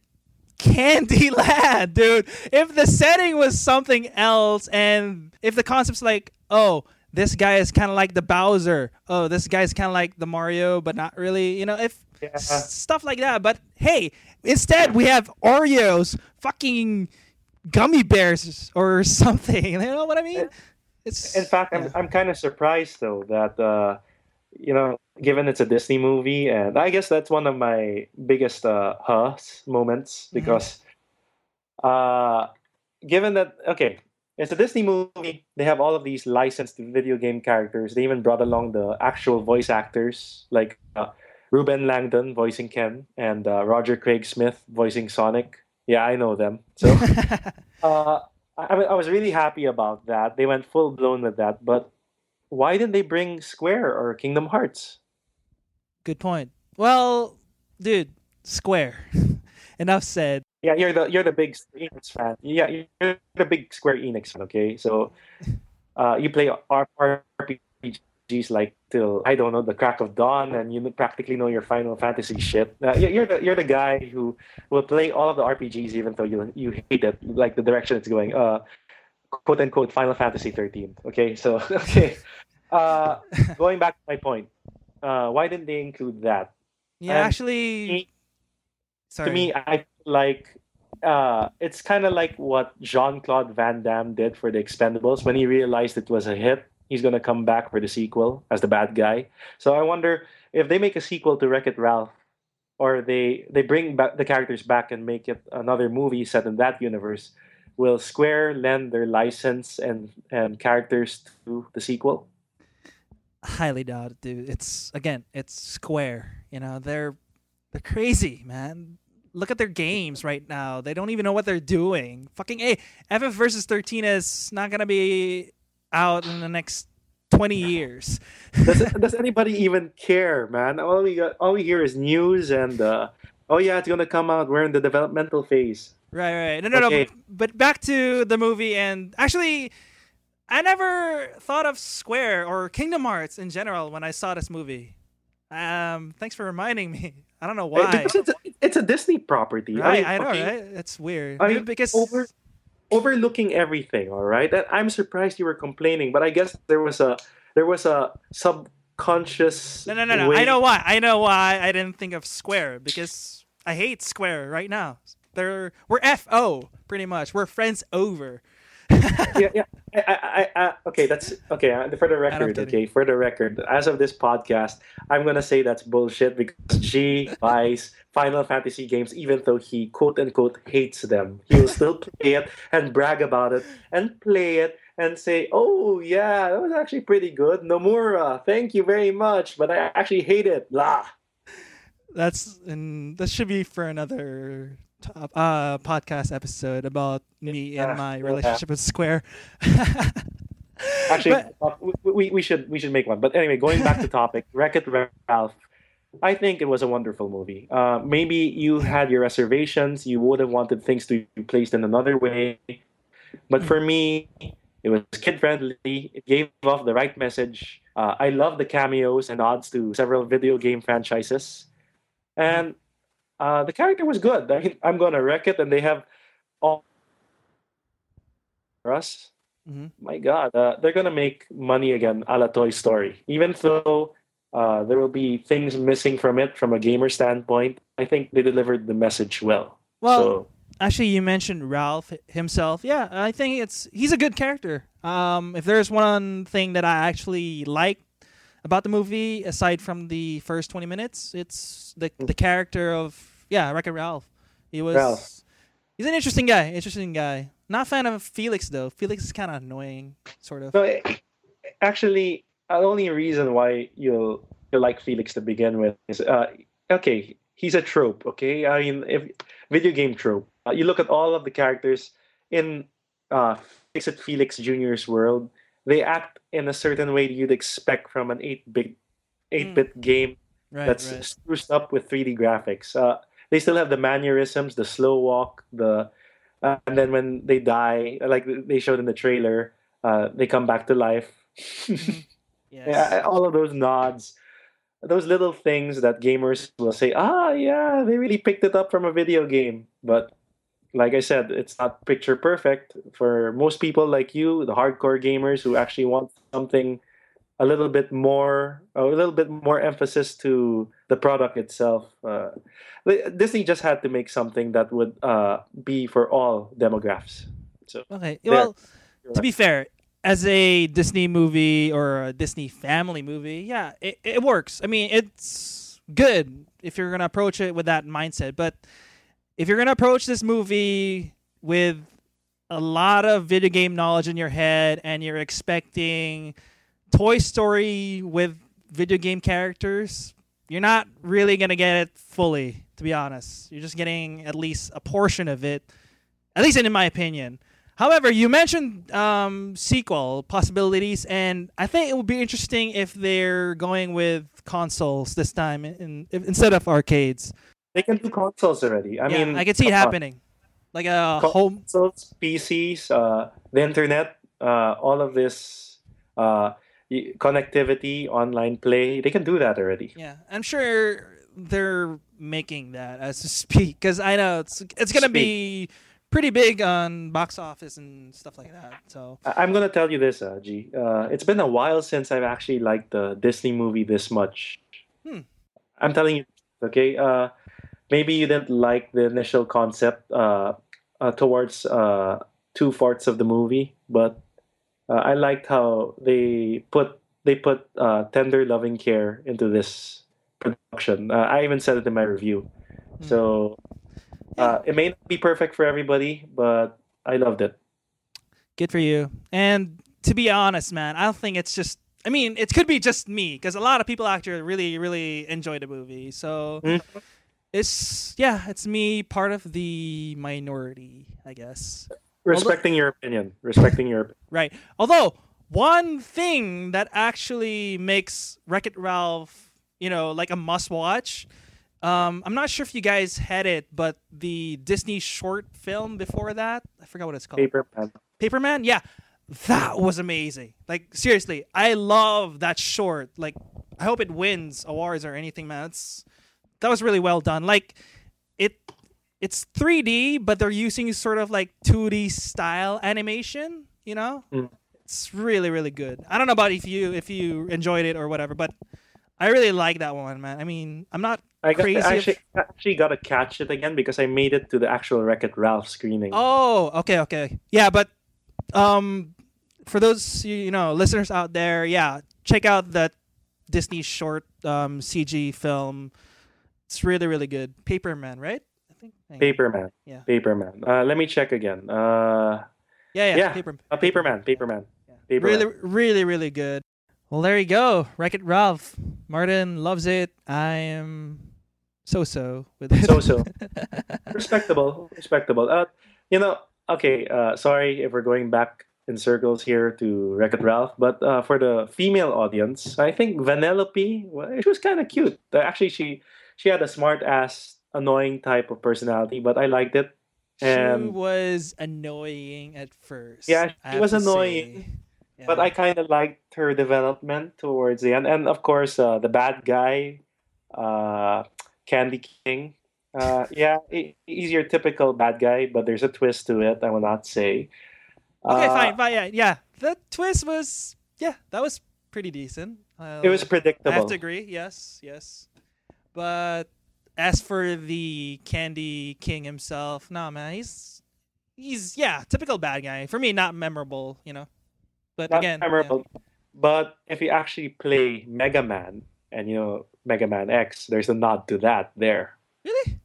Candyland, dude. If the setting was something else, and if the concept's like, oh, this guy is kind of like the Bowser. Oh, this guy's kind of like the Mario, but not really. You know, if Yeah. s- stuff like that. But hey, instead we have Oreos, fucking gummy bears or something. You know what I mean? It's In fact, I'm yeah. I'm kind of surprised though that uh, you know, given it's a Disney movie, and I guess that's one of my biggest uh, huh moments because uh, given that okay, it's a Disney movie, they have all of these licensed video game characters. They even brought along the actual voice actors like uh, Ruben Langdon voicing Ken and uh, Roger Craig Smith voicing Sonic. Yeah, I know them. So. Uh, I, I mean, I was really happy about that. They went full blown with that. But why didn't they bring Square or Kingdom Hearts? Good point. Well, dude, Square. Enough said. Yeah, you're the you're the big Square Enix fan. Yeah, you're the big Square Enix fan. Okay, so uh, you play R- RPGs like till I don't know the crack of dawn, and you practically know your Final Fantasy shit. Uh, you- you're the you're the guy who will play all of the R P Gs even though you you hate it, like the direction it's going. Uh, quote unquote Final Fantasy thirteen. Okay, so okay, uh, going back to my point, uh, why didn't they include that? Yeah, And actually. me- Sorry. To me, I feel like uh, it's kind of like what Jean Claude Van Damme did for the Expendables when he realized it was a hit. He's gonna come back for the sequel as the bad guy. So I wonder if they make a sequel to Wreck It Ralph, or they they bring back the characters back and make it another movie set in that universe. Will Square lend their license and and characters to the sequel? Highly doubt it, dude. It's again, it's Square. You know, they're they're crazy, man. Look at their games right now. They don't even know what they're doing. Fucking A. F F versus thirteen is not gonna be out in the next twenty years. Does does anybody even care, man? All we got, all we hear is news and uh, oh yeah, it's gonna come out. We're in the developmental phase. Right, right. No, no, Okay. no. But, but back to the movie, and actually, I never thought of Square or Kingdom Hearts in general when I saw this movie. Um, thanks for reminding me. I don't know Uh, why. Because it's a, it's a Disney property. Right, mean, I know, okay, right? It's weird. I Maybe mean, because over overlooking everything. All right, and I'm surprised you were complaining, but I guess there was a there was a subconscious no, no, no, no. I way. know why. I know why I didn't think of Square because I hate Square right now. They're we're F O pretty much. We're friends over. Yeah, yeah. I, I, I, I, okay, that's okay. uh, For the record, kidding. okay, for the record, as of this podcast, I'm gonna say that's bullshit because G buys Final Fantasy games, even though he quote unquote hates them. He will still play it and brag about it and play it and say, "Oh yeah, that was actually pretty good, Nomura. Thank you very much, but I actually hate it." Blah. That's and that should be for another top, uh podcast episode about me Yeah, and my yeah. relationship with Square. Actually, But- uh, we, we we should we should make one. But anyway, going back to topic, Wreck-It Ralph. I think it was a wonderful movie. Uh, maybe you had your reservations. You would have wanted things to be placed in another way. But for me, it was kid friendly. It gave off the right message. Uh, I love the cameos and nods to several video game franchises, and uh, the character was good. I mean, I'm gonna wreck it, and they have all for us. Mhm. My God, uh, they're gonna make money again, a la Toy Story. Even though uh, there will be things missing from it from a gamer standpoint, I think they delivered the message well. Well, so, actually, you mentioned Ralph himself. Yeah, I think it's he's a good character. Um, if there's one thing that I actually liked about the movie, aside from the first twenty minutes, it's the the character of yeah, Wreck-It Ralph. He was Ralph. he's an interesting guy. Interesting guy. Not a fan of Felix though. Felix is kind of annoying, sort of. no, eh, actually, uh, the only reason why you'll you like Felix to begin with is uh, okay, he's a trope. Okay, I mean, if video game trope, uh, you look at all of the characters in uh, Fix It Felix Junior's world, they act in a certain way you'd expect from an eight-bit eight-bit game Right, that's right. spruced up with three D graphics. Uh, they still have the mannerisms, the slow walk, the uh, and then when they die, like they showed in the trailer, uh, they come back to life. Yes. Yeah, all of those nods, those little things that gamers will say, "Ah, yeah, they really picked it up from a video game." But like I said, it's not picture perfect for most people like you, the hardcore gamers who actually want something a little bit more, a little bit more emphasis to the product itself. Uh, Disney just had to make something that would uh, be for all demographics. So Okay. there. Well, to be fair, as a Disney movie or a Disney family movie, yeah, it, it works. I mean, it's good if you're going to approach it with that mindset. But if you're going to approach this movie with a lot of video game knowledge in your head and you're expecting Toy Story with video game characters, you're not really going to get it fully, to be honest. You're just getting at least a portion of it, at least in my opinion. However, you mentioned um, sequel possibilities, and I think it would be interesting if they're going with consoles this time in, if, instead of arcades. They can do consoles already. I yeah, mean, I can see it come on. happening, like a Co- home. Consoles, P Cs, uh, the internet, uh, all of this uh, y- connectivity, online play, they can do that already. Yeah, I'm sure they're making that as we speak because I know it's it's gonna be pretty big on box office and stuff like that. So I- I'm gonna tell you this, uh, G. Uh, it's been a while since I've actually liked the Disney movie this much. Hmm. I'm telling you, okay. Uh, maybe you didn't like the initial concept uh, uh, towards uh, two fourths of the movie, but uh, I liked how they put they put uh, tender, loving care into this production. Uh, I even said it in my review. So uh, it may not be perfect for everybody, but I loved it. good for you. And to be honest, man, I don't think it's just. I mean, it could be just me because a lot of people actually really, really enjoy the movie. So Mhm. it's yeah, it's me part of the minority, I guess. Respecting your opinion. Respecting your Right. Although one thing that actually makes Wreck-It Ralph, you know, like a must-watch. Um, I'm not sure if you guys had it, but the Disney short film before that, I forgot what it's called. paper pen. Paperman, yeah, that was amazing. Like seriously, I love that short. Like I hope it wins awards or anything, man. It's, that was really well done. Like it it's three D, but they're using sort of like two D style animation, you know? Mm. It's really, really good. I don't know about if you if you enjoyed it or whatever, but I really like that one, man. I mean, I'm not I got, crazy. I of- actually, I actually got to catch it again because I made it to the actual Wreck-It Ralph screening. Oh, okay, okay. Yeah, but um for those you you know listeners out there, yeah, check out that Disney short um C G film. It's really, really good. Paperman, right? I think. Hang on. Paperman. Yeah. Paperman. Uh, let me check again. Uh, Yeah, yeah. yeah. Paper, uh, Paperman. Paperman. Yeah. Paperman. Really, really, really good. Well, there you go. Wreck-It Ralph. Martin loves it. I am so-so with it. So-so. Respectable. Respectable. Uh, you know, okay, uh, sorry if we're going back in circles here to Wreck-It Ralph, but uh, for the female audience, I think Vanellope, well, she was kind of cute. Uh, Actually, she she had a smart-ass, annoying type of personality, but I liked it. She And was annoying at first. Yeah, I she have was to annoying, say. but Yeah. I kind of liked her development towards the end. And of course, uh, the bad guy, uh, Candy King. Uh, yeah, he- he's your typical bad guy, but there's a twist to it. I will not say. Okay, Uh, fine, fine. Yeah, yeah. The twist was, yeah, that was pretty decent. It was I'll- I predictable. have to agree. Yes, yes. But as for the Candy King himself, no, man, he's he's yeah, typical bad guy. For me, not memorable, you know. But Not again, yeah. memorable. But if you actually play Mega Man and you know Mega Man X, there's a nod to that there. Really?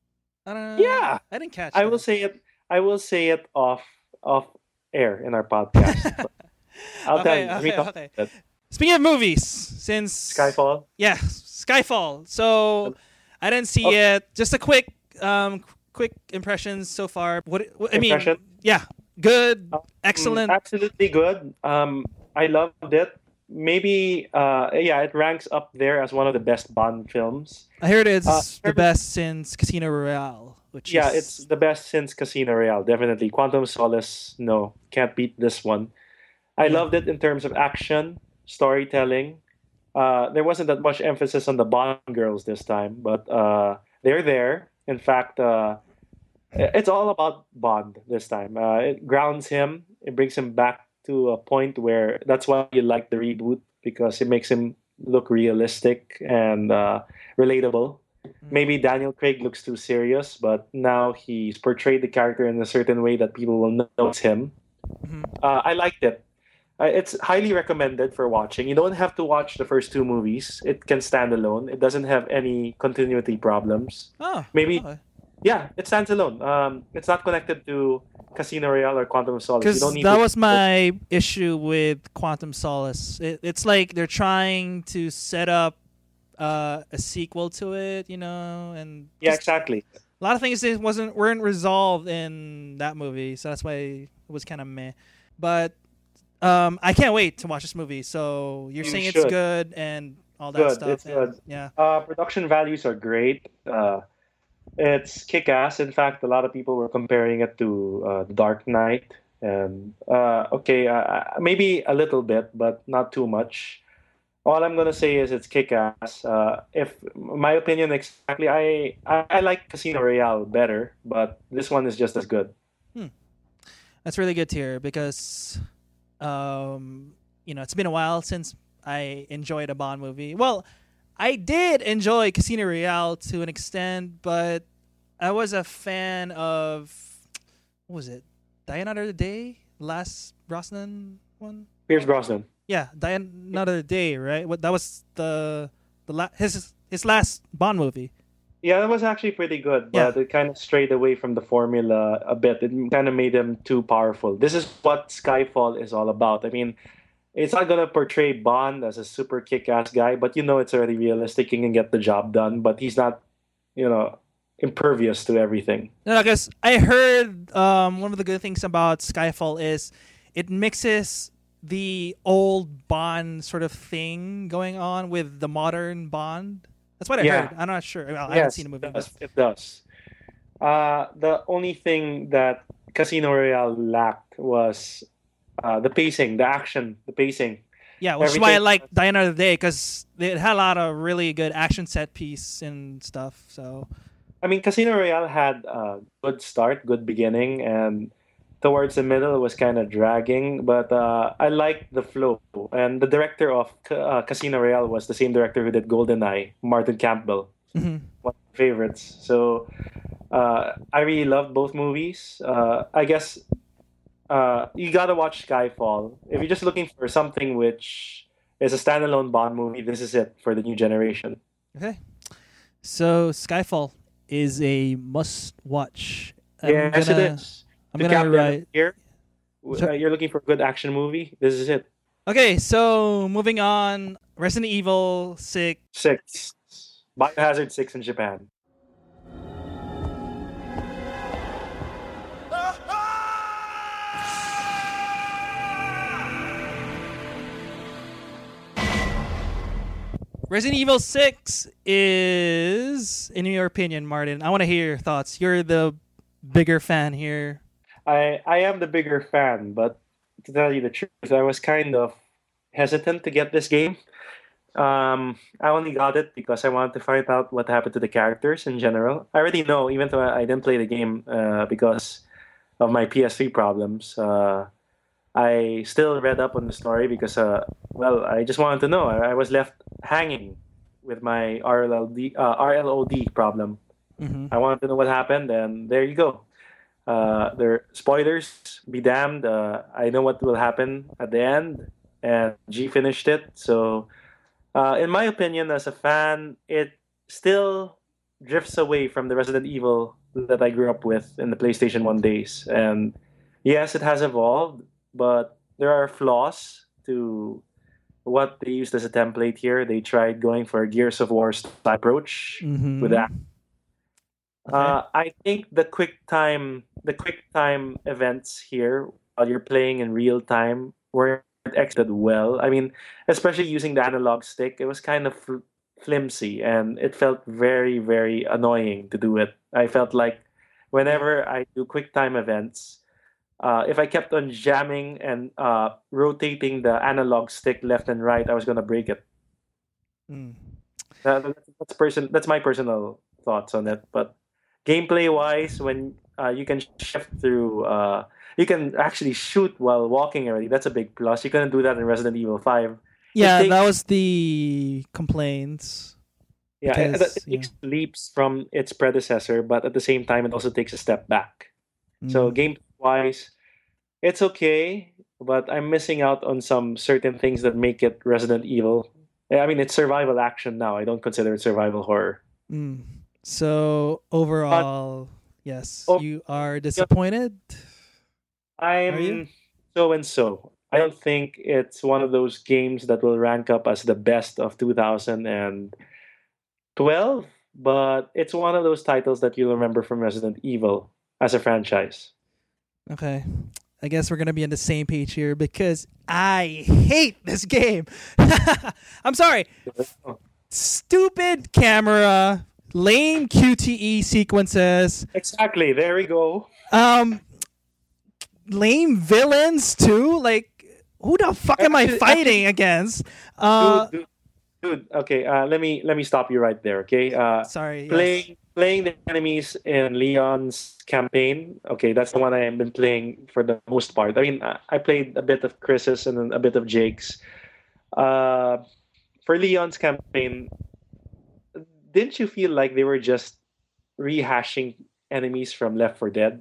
I don't know. Yeah. I didn't catch. I will that. say it. I will say it off off air in our podcast. I'll tell Okay, you. Let me okay, talk okay. about it. Speaking of movies, since Skyfall. yeah, Skyfall. So I didn't see Oh. it. Just a quick, um, qu- quick impressions so far. What, what I mean, Impression? yeah, good, Mm, excellent. absolutely good. Um, I loved it. Maybe, uh, yeah, it ranks up there as one of the best Bond films. I heard it's uh, the best since Casino Royale, which Yeah, is it's the best since Casino Royale, definitely. Quantum Solace, no, can't beat this one. I Yeah. loved it in terms of action, storytelling. Uh, there wasn't that much emphasis on the Bond girls this time, but uh, they're there. In fact, uh, it's all about Bond this time. Uh, it grounds him. It brings him back to a point where that's why you like the reboot because it makes him look realistic and uh, relatable. Maybe Daniel Craig looks too serious, but now he's portrayed the character in a certain way that people will know it's him. Mhm. Uh, I liked it. Uh, it's highly recommended for watching. You don't have to watch the first two movies. It can stand alone. It doesn't have any continuity problems. oh maybe- okay. Yeah, it stands alone. Um, it's not connected to Casino Royale or Quantum of Solace. You Because don't need that to- was my issue with Quantum Solace. It, it's like they're trying to set up uh, a sequel to it, you know, and Yeah, just exactly. a lot of things that wasn't weren't resolved in that movie, so that's why it was kind of meh. But um, I can't wait to watch this movie. So you're You saying it's should. good and all that Good, stuff. it's and- good. Yeah. Uh, production values are great. Uh, it's kick-ass. In fact, a lot of people were comparing it to uh, The Dark Knight. And uh, okay, uh, maybe a little bit, but not too much. All I'm gonna say is it's kick-ass. Uh, if my opinion exactly, I, I I like Casino Royale better, but this one is just as good. That's really good to hear because, um, you know, it's been a while since I enjoyed a Bond movie. Well, I did enjoy Casino Royale to an extent, but I was a fan of what was it? Die Another Day, last Brosnan one. Pierce Brosnan. Yeah, Die Another Day, right? What that was the the la- his his last Bond movie. Yeah, that was actually pretty good, Yeah. but it kind of strayed away from the formula a bit. It kind of made him too powerful. This is what Skyfall is all about. I mean, it's not gonna portray Bond as a super kick-ass guy, but you know it's already realistic. He can get the job done, but he's not, you know, impervious to everything. No, because I heard um, one of the good things about Skyfall is it mixes the old Bond sort of thing going on with the modern Bond. That's what I Yeah. heard. I'm not sure. Well, I haven't Yes, seen the movie. it But does. It does. Uh, the only thing that Casino Royale lacked was Uh, the pacing, the action, the pacing. Yeah, which is why I Everything- like Die Another Day, because it had a lot of really good action set piece and stuff. So I mean, Casino Royale had a good start, good beginning, and towards the middle it was kind of dragging. But uh, I liked the flow. And the director of Ca- uh, Casino Royale was the same director who did GoldenEye, Martin Campbell, mhm. one of my favorites. So uh, I really loved both movies. Uh, I guess uh, you gotta watch Skyfall if you're just looking for something which is a standalone Bond movie. This is it for the new generation. Okay. So Skyfall is a must-watch. I'm Yes, gonna, it is. I'm To gonna cap that write. here, w- uh, you're looking for a good action movie. This is it. Okay, so moving on. Resident Evil six. Six. Biohazard six in Japan. Resident Evil six is, in your opinion, Martin, I want to hear your thoughts. You're the bigger fan here. I I am the bigger fan, but to tell you the truth, I was kind of hesitant to get this game. Um, I only got it because I wanted to find out what happened to the characters in general. I already know, even though I didn't play the game uh, because of my P S three problems. Uh, I still read up on the story because, uh, well, I just wanted to know. I, I was left hanging with my R L L D, uh, R L O D problem. Mm-hmm. I wanted to know what happened, and there you go. Uh, there spoilers, be damned. Uh, I know what will happen at the end, and G finished it. So, uh, in my opinion, as a fan, it still drifts away from the Resident Evil that I grew up with in the PlayStation One days. And yes, it has evolved, but there are flaws to what they used as a template here. They tried going for a Gears of War style approach Mm-hmm. with that. Okay. Uh, I think the quick time, the quick time events here while you're playing in real time weren't executed well. I mean, especially using the analog stick, it was kind of fl- flimsy and it felt very, very annoying to do it. I felt like whenever I do quick time events, uh, if I kept on jamming and uh, rotating the analog stick left and right, I was gonna break it. Mm. Uh, that's person. That's my personal thoughts on it. But gameplay wise, when uh, you can shift through, uh, you can actually shoot while walking already. That's a big plus. You couldn't do that in Resident Evil Five. Yeah, takes- that was the complaints. Yeah, it, Because, it takes leaps from its predecessor, but at the same time, it also takes a step back. So Mm. game wise, it's okay, but I'm missing out on some certain things that make it Resident Evil. Yeah, I mean, it's survival action now. I don't consider it survival horror. Mm. So overall, yes, Oh, you are disappointed. Are you? I'm so and so. I don't think it's one of those games that will rank up as the best of two thousand twelve, but it's one of those titles that you'll remember from Resident Evil as a franchise. Okay. I guess we're going to be on the same page here because I hate this game. I'm sorry. Stupid camera, lame Q T E sequences, Exactly. There we go. um, lame villains too. Like, who the fuck am I Actually- fighting against? Uh, dude, dude, dude, okay, uh, let me let me stop you right there. Okay, uh, sorry. yes. playing playing the enemies in Leon's campaign. Okay, that's the one I have been playing for the most part. I mean, I I played a bit of Chris's and then a bit of Jake's. Uh, for Leon's campaign, didn't you feel like they were just rehashing enemies from Left four Dead?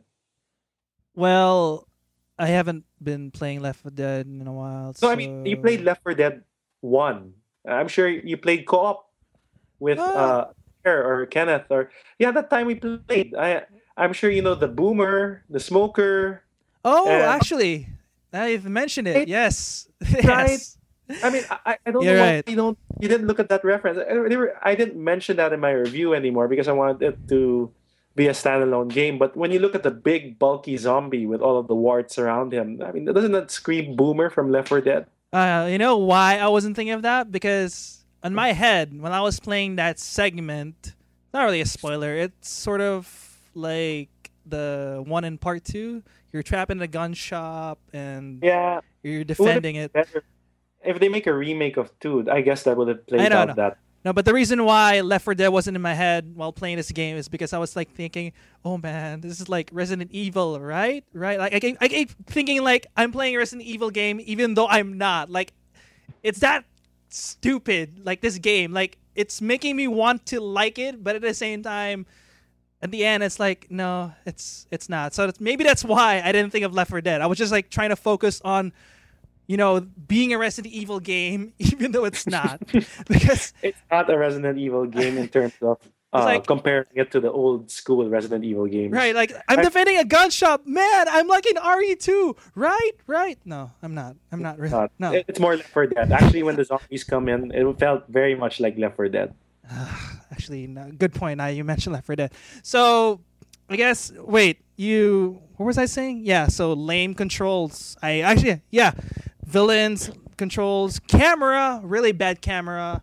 Well, I haven't been playing Left four Dead in a while. So I mean, you so- played Left four Dead one. I'm sure you played co-op with Ah. uh Claire or Kenneth or yeah, that time we played. I I'm sure you know the Boomer, the Smoker. Oh, uh, actually, now you've mentioned it. Right. Yes. Right. yes. I mean, I, I don't You're know why right. you don't you didn't look at that reference. I, they were, I didn't mention that in my review anymore because I wanted it to be a standalone game. But when you look at the big bulky zombie with all of the warts around him, I mean, doesn't that scream Boomer from Left four Dead? Uh, you know why I wasn't thinking of that? Because in my head, when I was playing that segment, not really a spoiler. It's sort of like the one in part two. You're trapped in a gun shop and Yeah, you're defending it. better if they make a remake of two. I guess that would have played I know, out no. that. No, but the reason why Left four Dead wasn't in my head while playing this game is because I was like thinking, oh man, this is like Resident Evil, right? Right? Like I keep, I keep thinking like I'm playing a Resident Evil game even though I'm not. Like it's that stupid. Like this game, like it's making me want to like it, but at the same time, at the end, it's like no, it's it's not. So that's, maybe that's why I didn't think of Left four Dead. I was just like trying to focus on, you know, being a Resident Evil game, even though it's not, because It's not a Resident Evil game in terms of uh, like- comparing it to the old school Resident Evil games. right, like I'm I- defending a gun shop, man. I'm like in R E two, right, right. No, I'm not. I'm not really. Not. No, It's more Left four Dead. Actually, when the zombies come in, it felt very much like Left four Dead. actually, no. Good point. Now you mentioned Left four Dead. So I guess wait, you what was I saying? Yeah, so lame controls. I actually yeah, villains controls, camera, really bad camera.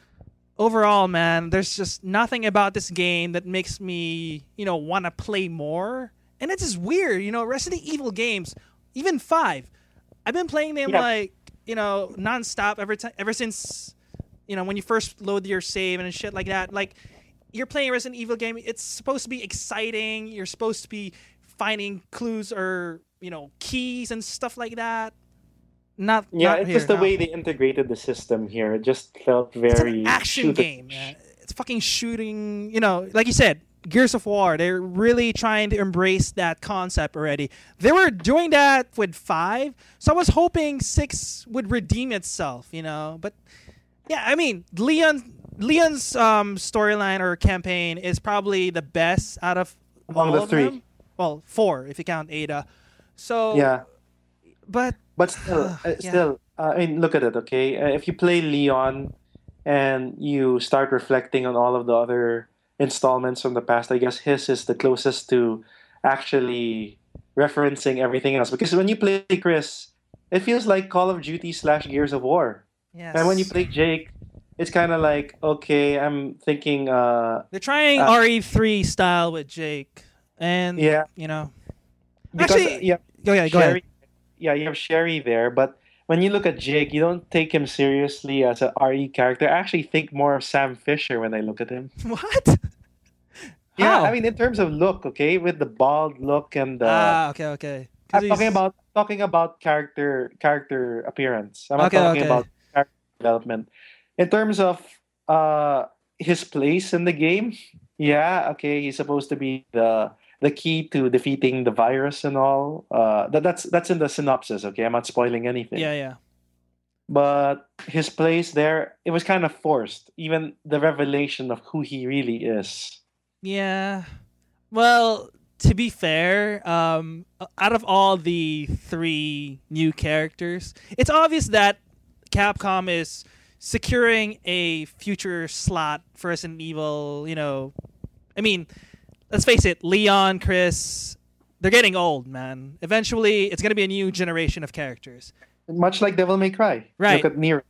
Overall, man, there's just nothing about this game that makes me, you know, want to play more. And it's just weird, you know, Resident Evil games, even five. I've been playing them Yeah. like, you know, nonstop ever ti ever since, you know, when you first load your save and shit like that. Like, you're playing a Resident Evil game. It's supposed to be exciting. You're supposed to be finding clues or, you know, keys and stuff like that. Not Yeah, not it's here, just the no. way they integrated the system here. It just felt It's very an action shoot 'em. game, man. It's fucking shooting. You know, like you said, Gears of War. They're really trying to embrace that concept already. They were doing that with five, so I was hoping six would redeem itself. You know, but yeah, I mean, Leon Leon's um, storyline or campaign is probably the best out of Among all the of three. them. Well, four if you count Ada. So Yeah, but but still, uh, yeah. still, uh, I mean, look at it. Okay, uh, if you play Leon and you start reflecting on all of the other installments from the past, I guess his is the closest to actually referencing everything else. Because when you play Chris, it feels like Call of Duty slash Gears of War, yes. and when you play Jake, it's kind of like, okay, I'm thinking, uh, They're trying Uh, R E three style with Jake, and Yeah. you know, because Actually, yeah, go ahead, go Sherry, ahead. yeah, you have Sherry there, but when you look at Jake, you don't take him seriously as an R E character. I actually think more of Sam Fisher when I look at him. What? Yeah, How? I mean in terms of look, okay, with the bald look and the ah, okay, okay. 'Cause I'm talking he's- about talking about character character appearance. I'm not Okay, talking okay. about character development. In terms of uh his place in the game, yeah, okay, he's supposed to be the the key to defeating the virus and all. Uh, that, that's that's in the synopsis. Okay, I'm not spoiling anything. yeah, yeah. But his place there, it was kind of forced. Even the revelation of who he really is. Yeah. Well, to be fair, um, out of all the three new characters, it's obvious that Capcom is securing a future slot for Resident Evil. You know, I mean, let's face it, Leon, Chris, they're getting old, man. Eventually, it's going to be a new generation of characters. Much like Devil May Cry. Right. Look at Nero.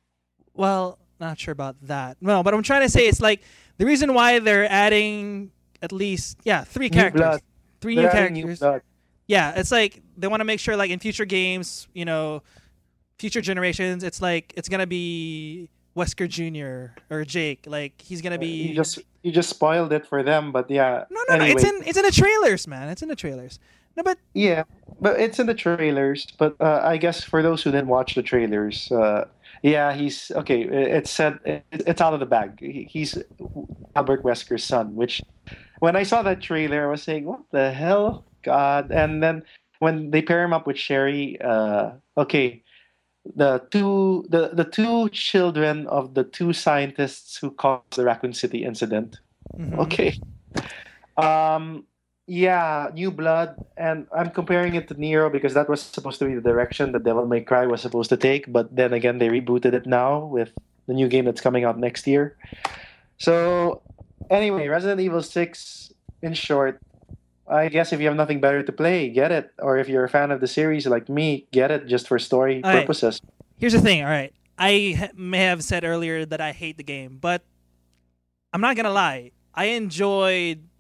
Well, not sure about that. No, but I'm trying to say it's like the reason why they're adding at least yeah three New characters, blood. three They're new adding new characters. blood. Yeah, it's like they want to make sure like in future games, you know, future generations, it's like it's gonna be Wesker Junior or Jake. Like he's gonna be You just you just spoiled it for them, but yeah. no, no, no. anyway. It's in it's in the trailers, man. It's in the trailers. No, but Yeah, but it's in the trailers. But uh, I guess for those who didn't watch the trailers, uh, yeah, he's okay. It's said it, it's out of the bag. He- He's Albert Wesker's son. Which, when I saw that trailer, I was saying, "What the hell, God!" And then when they pair him up with Sherry, uh, okay, the two the the two children of the two scientists who caused the Raccoon City incident. mhm. Okay. Um. Yeah, New Blood, and I'm comparing it to Nero because that was supposed to be the direction that Devil May Cry was supposed to take, but then again they rebooted it now with the new game that's coming out next year. So, anyway, Resident Evil six, in short, I guess if you have nothing better to play, get it. Or if you're a fan of the series like me, get it just for story All right. purposes. Here's the thing. All right, I ha- may have said earlier that I hate the game, but I'm not gonna lie. I enjoyed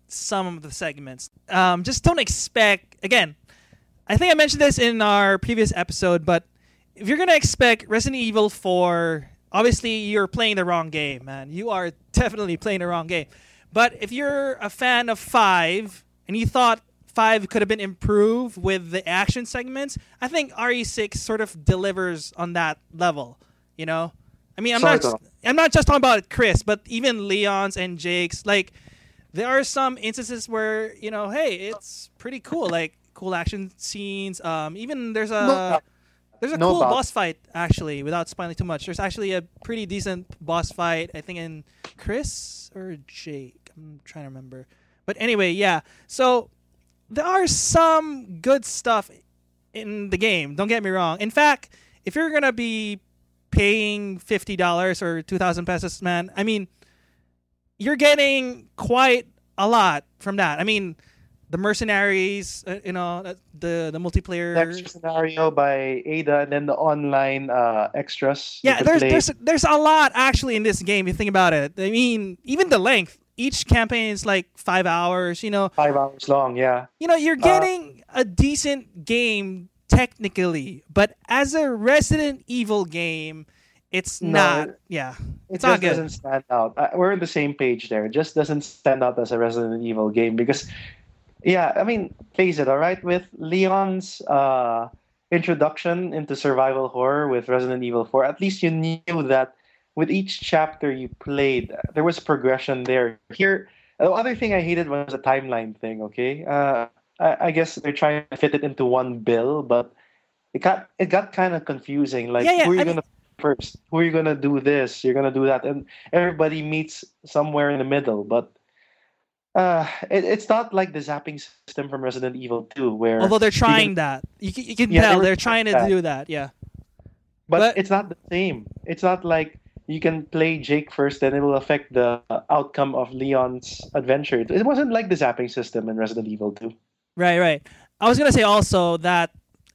some of the segments. Um, just don't expect, again, I think I mentioned this in our previous episode, but if you're going to expect Resident Evil four, obviously you're playing the wrong game, man. You are definitely playing the wrong game. But if you're a fan of five and you thought five could have been improved with the action segments, I think R E six sort of delivers on that level, you know? I mean, I'm Sorry, not Tom. I'm not just talking about Chris, but even Leon's and Jake's. Like, there are some instances where, you know, hey, it's pretty cool. Like, cool action scenes. Um, even there's a... No. There's a No cool doubt. boss fight, actually, without spoiling too much. There's actually a pretty decent boss fight, I think, in Chris or Jake. I'm trying to remember. But anyway, yeah. So there are some good stuff in the game. Don't get me wrong. In fact, if you're going to be paying fifty dollars or two thousand pesos, man, I mean, you're getting quite a lot from that. I mean, the mercenaries, uh, you know, uh, the the multiplayer. Extra scenario by Ada, and then the online uh, extras. you Yeah, could there's play. there's there's a lot actually in this game. If you think about it, I mean, even the length. Each campaign is like five hours. You know, five hours long. Yeah. you know, you're getting a decent game technically, but as a Resident Evil game, it's No, not. it- Yeah, It it's not just good. doesn't stand out. Uh, we're on the same page there. It just doesn't stand out as a Resident Evil game because, yeah, I mean, face it, all right, with Leon's uh, introduction into survival horror with Resident Evil four, at least you knew that with each chapter you played, there was progression there. Here, the other thing I hated was the timeline thing, okay? Uh, I, I guess they're trying to fit it into one bill, but it got it got kind of confusing. Like, Yeah, yeah, who are you I mean- gonna first? Who are you gonna do this? You're gonna do that, and everybody meets somewhere in the middle. But uh, it, it's not like the zapping system from Resident Evil two, where Although they're you can- trying that, you can, you can Yeah, they tell were they're trying to trying that. do that. Yeah. but, but- it's not the same. It's not like you can play Jake first, then it will affect the outcome of Leon's adventure. It wasn't like the zapping system in Resident Evil two. Right, right. I was gonna say also that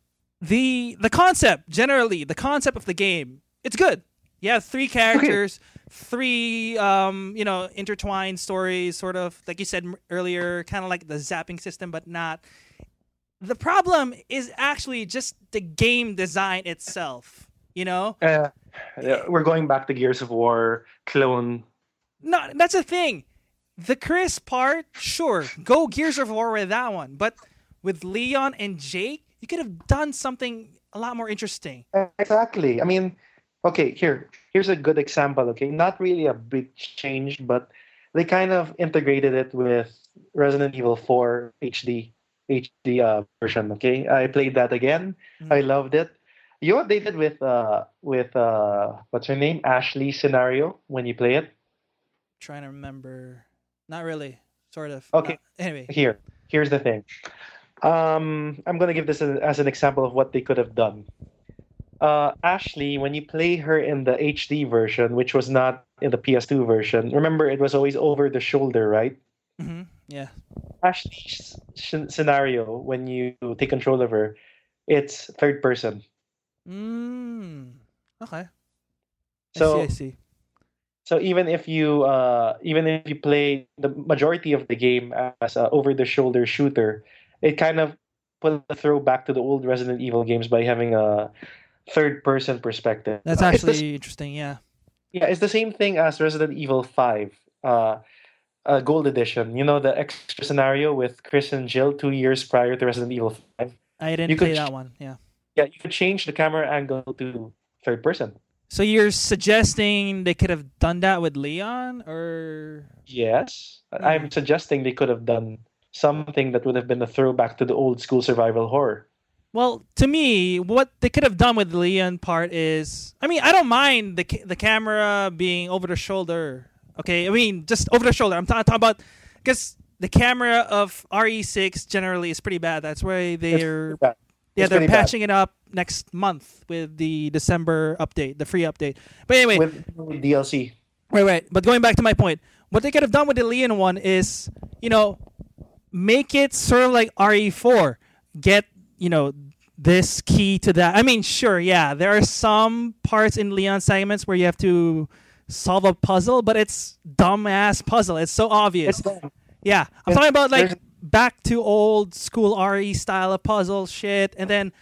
the the concept generally, the concept of the game, it's good. You have three characters, three um, you know, intertwined stories, sort of like you said m- earlier, kind of like the zapping system, but not. The problem is actually just the game design itself. You know, Uh, yeah, we're going back to Gears of War clone. no, that's the thing. The Chris part, sure, go Gears of War with that one, but with Leon and Jake, you could have done something a lot more interesting. Exactly. I mean, okay, here, here's a good example. Okay, not really a big change, but they kind of integrated it with Resident Evil four H D H D uh, version. Okay, I played that again. Mhm. I loved it. You know what they did with uh with uh what's her name, Ashley scenario when you play it? Trying to remember. Not really. Sort of. Okay. Not- anyway. Here, here's the thing. Um, I'm gonna give this as, as an example of what they could have done. Uh, Ashley, when you play her in the H D version, which was not in the P S two version, remember it was always over the shoulder, right? hmm Yeah. Ashley's sh- scenario when you take control of her, it's third person. Mm. Okay. So I see. I see. So even if you uh, even if you play the majority of the game as a over-the-shoulder shooter, it kind of put a throwback to the old Resident Evil games by having a third-person perspective. That's Uh, it's the actually interesting. Yeah. Yeah, it's the same thing as Resident Evil five, uh, uh, Gold Edition. You know, the extra scenario with Chris and Jill two years prior to Resident Evil five. I didn't You could play ch- that one. Yeah. Yeah, you could change the camera angle to third person. So you're suggesting they could have done that with Leon, or Yes, Hmm. I'm suggesting they could have done something that would have been a throwback to the old school survival horror. well, to me, what they could have done with the Leon part is, I mean, I don't mind the ca- the camera being over the shoulder. Okay, I mean, just over the shoulder. I'm ta- talking about because the camera of R E six generally is pretty bad. That's why It's they're pretty bad. yeah it's they're pretty bad. patching it up next month with the December update, the free update. But anyway, with, with D L C. Right, right. But going back to my point, what they could have done with the Leon one is, you know, make it sort of like R E four. Get, you know, this key to that. I mean, sure, yeah, there are some parts in Leon segments where you have to solve a puzzle, but it's dumbass puzzle. It's so obvious. It's dumb. Yeah, I'm Yeah, talking about like there's- back to old school R E style of puzzle shit, and then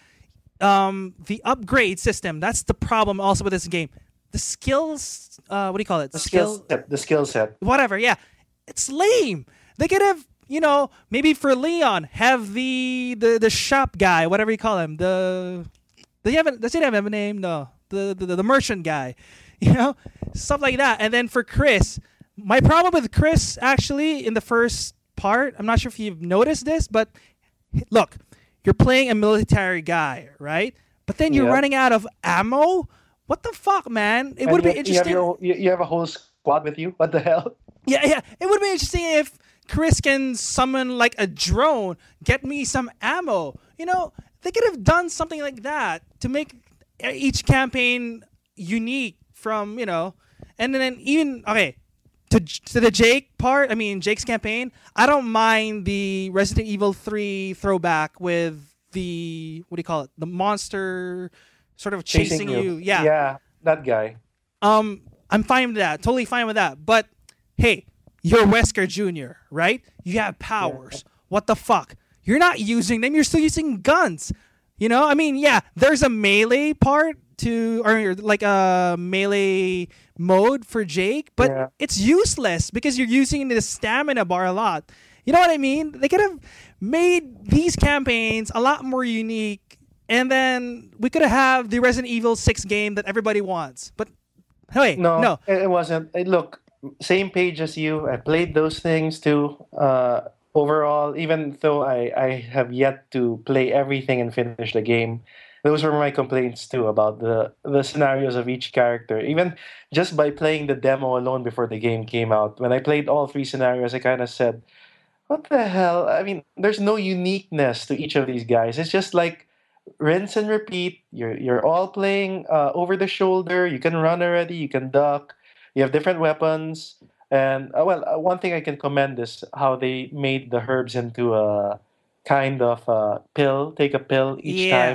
um, the upgrade system. That's the problem also with this game. The skills, uh, what do you call it? The skill set. The skill set. Whatever. Yeah, it's lame. They could have, you know, maybe for Leon, have the the, the shop guy, whatever you call him, the they haven't does it have a name? No, the, the the merchant guy, you know, stuff like that. And then for Chris, my problem with Chris actually in the first part, I'm not sure if you've noticed this, but look, you're playing a military guy, right? But then you're Yeah. running out of ammo. What the fuck, man? It And would you, be you have interesting. your, you, you have a whole squad with you. What the hell? Yeah, yeah. It would be interesting if Chris can summon like a drone, get me some ammo. You know, they could have done something like that to make each campaign unique from, you know, and then even, okay, to, to the Jake part, I mean, Jake's campaign, I don't mind the Resident Evil three throwback with the, what do you call it? The monster sort of chasing, you. Yeah. Yeah, that guy. Um, I'm fine with that. Totally fine with that. But hey, you're Wesker Junior, right? You have powers. What the fuck? You're not using them. You're still using guns. You know, I mean, yeah, there's a melee part to, or like a melee mode for Jake, but Yeah. it's useless because you're using the stamina bar a lot. You know what I mean? They could have made these campaigns a lot more unique, and then we could have the Resident Evil six game that everybody wants. But hey, No, no. it, it wasn't. It, look, same page as you. I played those things too. Uh, overall, even though I, I have yet to play everything and finish the game, those were my complaints too about the, the scenarios of each character. Even just by playing the demo alone before the game came out, when I played all three scenarios, I kind of said, what the hell? I mean, there's no uniqueness to each of these guys. It's just like rinse and repeat. You're you're all playing uh, over the shoulder. You can run already. You can duck. You have different weapons. And uh, well, uh, one thing I can commend is how they made the herbs into a kind of uh, pill. Take a pill each Yeah. time.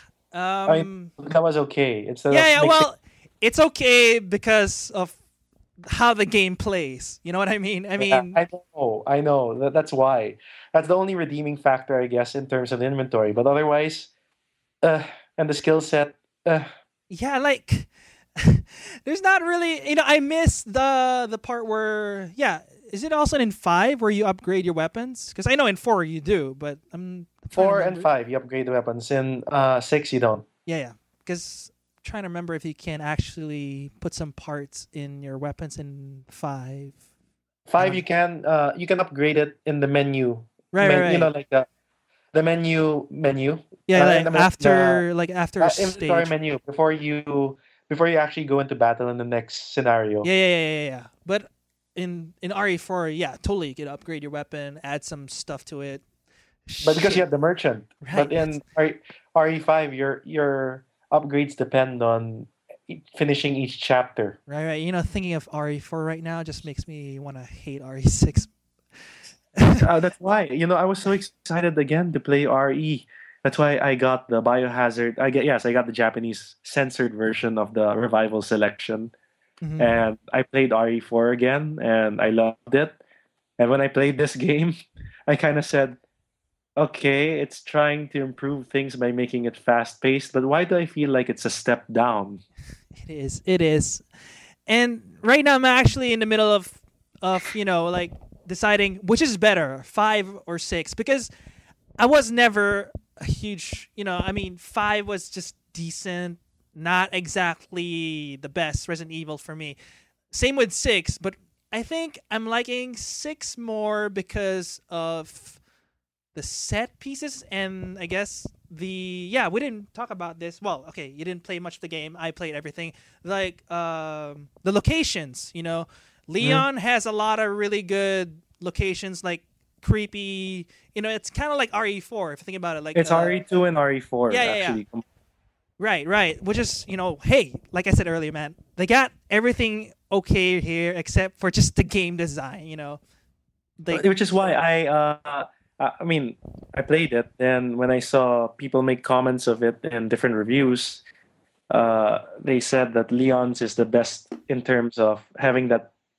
Um, That was okay. Instead yeah, of yeah. mixing- Well, it's okay because of how the game plays. You know what I mean? I Yeah, mean, I know, I know. That, that's why. That's the only redeeming factor, I guess, in terms of inventory. But otherwise, uh, and the skill set, uh, yeah, like there's not really. You know, I miss the the part where, yeah. Is it also in five where you upgrade your weapons? Because I know in four you do, but I'm trying to four and remember. five, you upgrade the weapons. In uh, six, you don't. Yeah, yeah. Because I'm trying to remember if you can actually put some parts in your weapons in five. Five, Um, you can uh, you can upgrade it in the menu. Right, Men- right, right. You know, like the the menu menu. Yeah, Uh, like in the men- after like after uh, a inventory stage. menu before you before you actually go into battle in the next scenario. Yeah, yeah, yeah, yeah, yeah. But in in R E four, yeah, totally, you could upgrade your weapon, add some stuff to it. But because Shit. you have the merchant. Right, But in R E five, your your upgrades depend on e- finishing each chapter. right, right. You know, thinking of R E four right now just makes me want to hate R E six. Uh, that's why, you know, I was so excited again to play R E. That's why I got the Biohazard. I get yes, I got the Japanese censored version of the Revival Selection, Mhm. and I played R E four again, and I loved it. And when I played this game, I kind of said, "Okay, it's trying to improve things by making it fast paced, but why do I feel like it's a step down?" It is. It is. And right now I'm actually in the middle of of, you know, like deciding which is better, five or six, because I was never a huge, you know, I mean, five was just decent, not exactly the best Resident Evil for me. Same with six, but I think I'm liking six more because of the set pieces and I guess the yeah we didn't talk about this. Well, okay, you didn't play much of the game. I played everything. Like um, the locations, you know, Leon has a lot of really good locations, like creepy. You know, it's kind of like R E four if you think about it. Like It's uh, R E two and R E four Yeah, yeah, yeah. actually. Right, right. Which is, you know, hey, like I said earlier, man, they got everything okay here except for just the game design, you know. They, Which is why I, uh, I mean, I played it, and when I saw people make comments of it in different reviews, uh, they said that Leon's is the best in terms of having that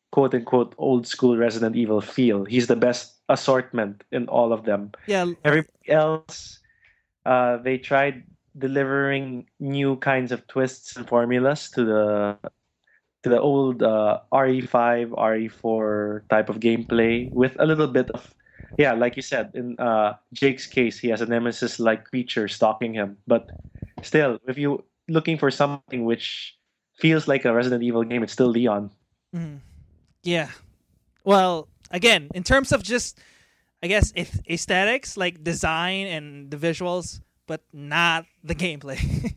quote unquote old school Resident Evil feel. He's the best assortment in all of them. Yeah. Everybody else, uh, they tried delivering new kinds of twists and formulas to the to the old uh, R E five, R E four type of gameplay with a little bit of, yeah, like you said, in uh, Jake's case, he has a nemesis-like creature stalking him. But still, if you looking for something which feels like a Resident Evil game, it's still Leon. Mhm. Yeah. Well, again, in terms of just, I guess, if aesthetics, like design and the visuals, but not the gameplay.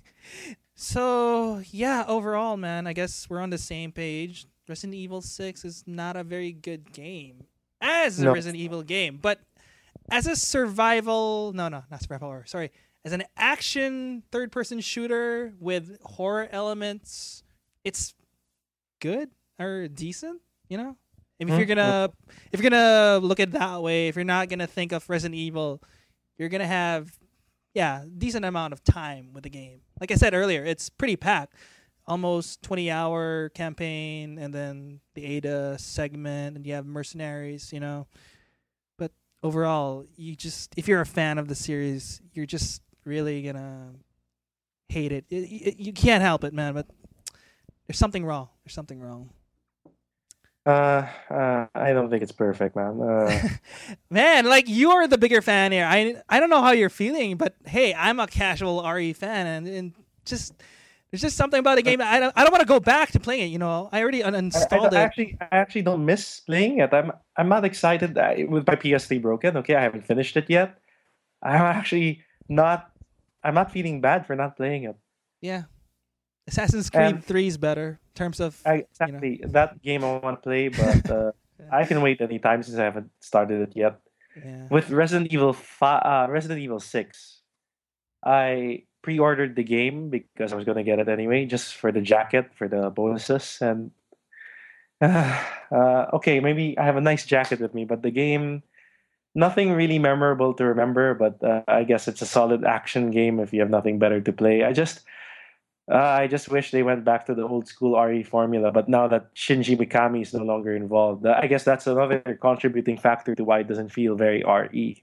So, yeah, overall, man, I guess we're on the same page. Resident Evil six is not a very good game as a No. Resident Evil game, but as a survival, no, no, not survival horror, sorry, as an action third-person shooter with horror elements, it's good or decent, you know? If Mm, you're gonna if you're gonna look at it that way, if you're not gonna think of Resident Evil, you're gonna have yeah, decent amount of time with the game. Like I said earlier, it's pretty packed. Almost twenty hour campaign and then the Ada segment and you have mercenaries, you know. But overall, you just if you're a fan of the series, you're just really gonna hate it. It- it- You can't help it, man, but there's something wrong. There's something wrong. Uh, uh, I don't think it's perfect, man. Uh, Man, like you're the bigger fan here. I I don't know how you're feeling, but hey, I'm a casual R E fan, and, and just there's just something about the game. That I don't I don't want to go back to playing it. You know, I already un- I, I, uninstalled I it. actually, I actually don't miss playing it. I'm, I'm not excited I, with my P S three broken. Okay, I haven't finished it yet. I'm actually not. I'm not feeling bad for not playing it. Yeah, Assassin's Creed And- three is better in terms of I, exactly that game I want to play, but uh, I can wait any time since I haven't started it yet. yeah. With Resident Evil five, uh, Resident Evil six, I pre-ordered the game because I was gonna get it anyway, just for the jacket, for the bonuses, and uh, uh, okay, maybe I have a nice jacket with me, but the game, nothing really memorable to remember. But uh, I guess it's a solid action game if you have nothing better to play. I just, uh, I just wish they went back to the old school R E formula. But now that Shinji Mikami is no longer involved, uh, I guess that's another contributing factor to why it doesn't feel very R E.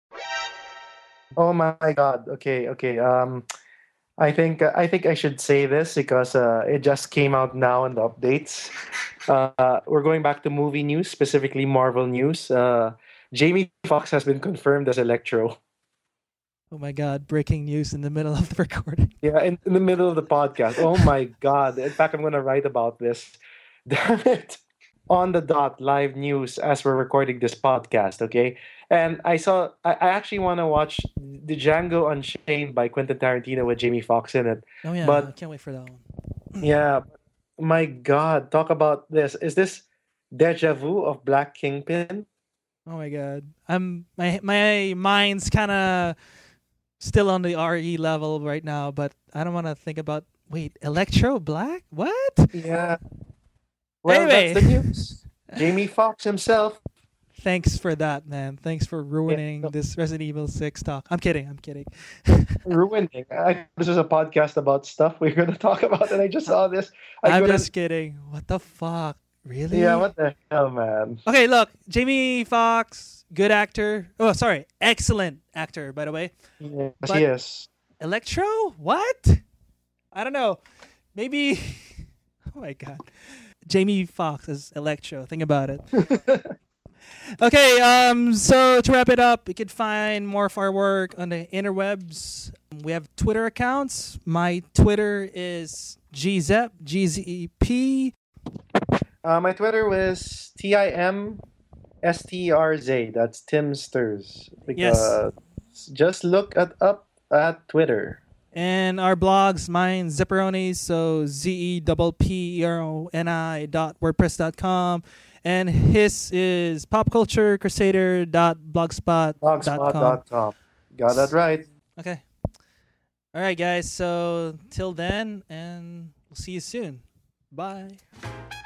Oh my God. Okay, okay. Um, I think I think I should say this because uh, it just came out now in the updates. Uh, we're going back to movie news, specifically Marvel news. Uh, Jamie Foxx has been confirmed as Electro. Oh my God! Breaking news in the middle of the recording. Yeah, in, in the middle of the podcast. Oh my God! In fact, I'm going to write about this. Damn it! On the dot, live news as we're recording this podcast. Okay, and I saw. I, I actually want to watch the Django Unchained by Quentin Tarantino with Jamie Foxx in it. Oh yeah, But- I can't wait for that one. Yeah, my God! Talk about this. Is this deja vu of Black Kingpin? Oh my God! I'm my my mind's kind of still on the R E level right now, but I don't want to think about. Wait, Electro Black? What? Yeah. Well, Anyway. that's the news. Jamie Foxx himself. Thanks for that, man. Thanks for ruining no. this Resident Evil six talk. I'm kidding. I'm kidding. Ruining. I, this is a podcast about stuff we're going to talk about, and I just saw this. I I'm couldn't- just kidding. What the fuck? Really? Yeah, what the hell, man? Okay, look, Jamie Foxx, good actor. Oh, sorry, excellent actor, by the way. Yes, But- yes. Electro? What? I don't know. Maybe. Oh my God. Jamie Foxx as Electro. Think about it. Okay, um, so to wrap it up, you can find more of our work on the interwebs. We have Twitter accounts. My Twitter is gzep, G Z E P. Uh, my Twitter was T I M S T R Z. That's Tim Stirs. Because just look at up at Twitter. And our blogs, mine Zipperoni, so Z E P P E R O N I dot WordPress dot com. And his is popculturecrusader dot blogspot dot com. blogspot dot com. Got that right. Okay. All right, guys. So till then, and we'll see you soon. Bye.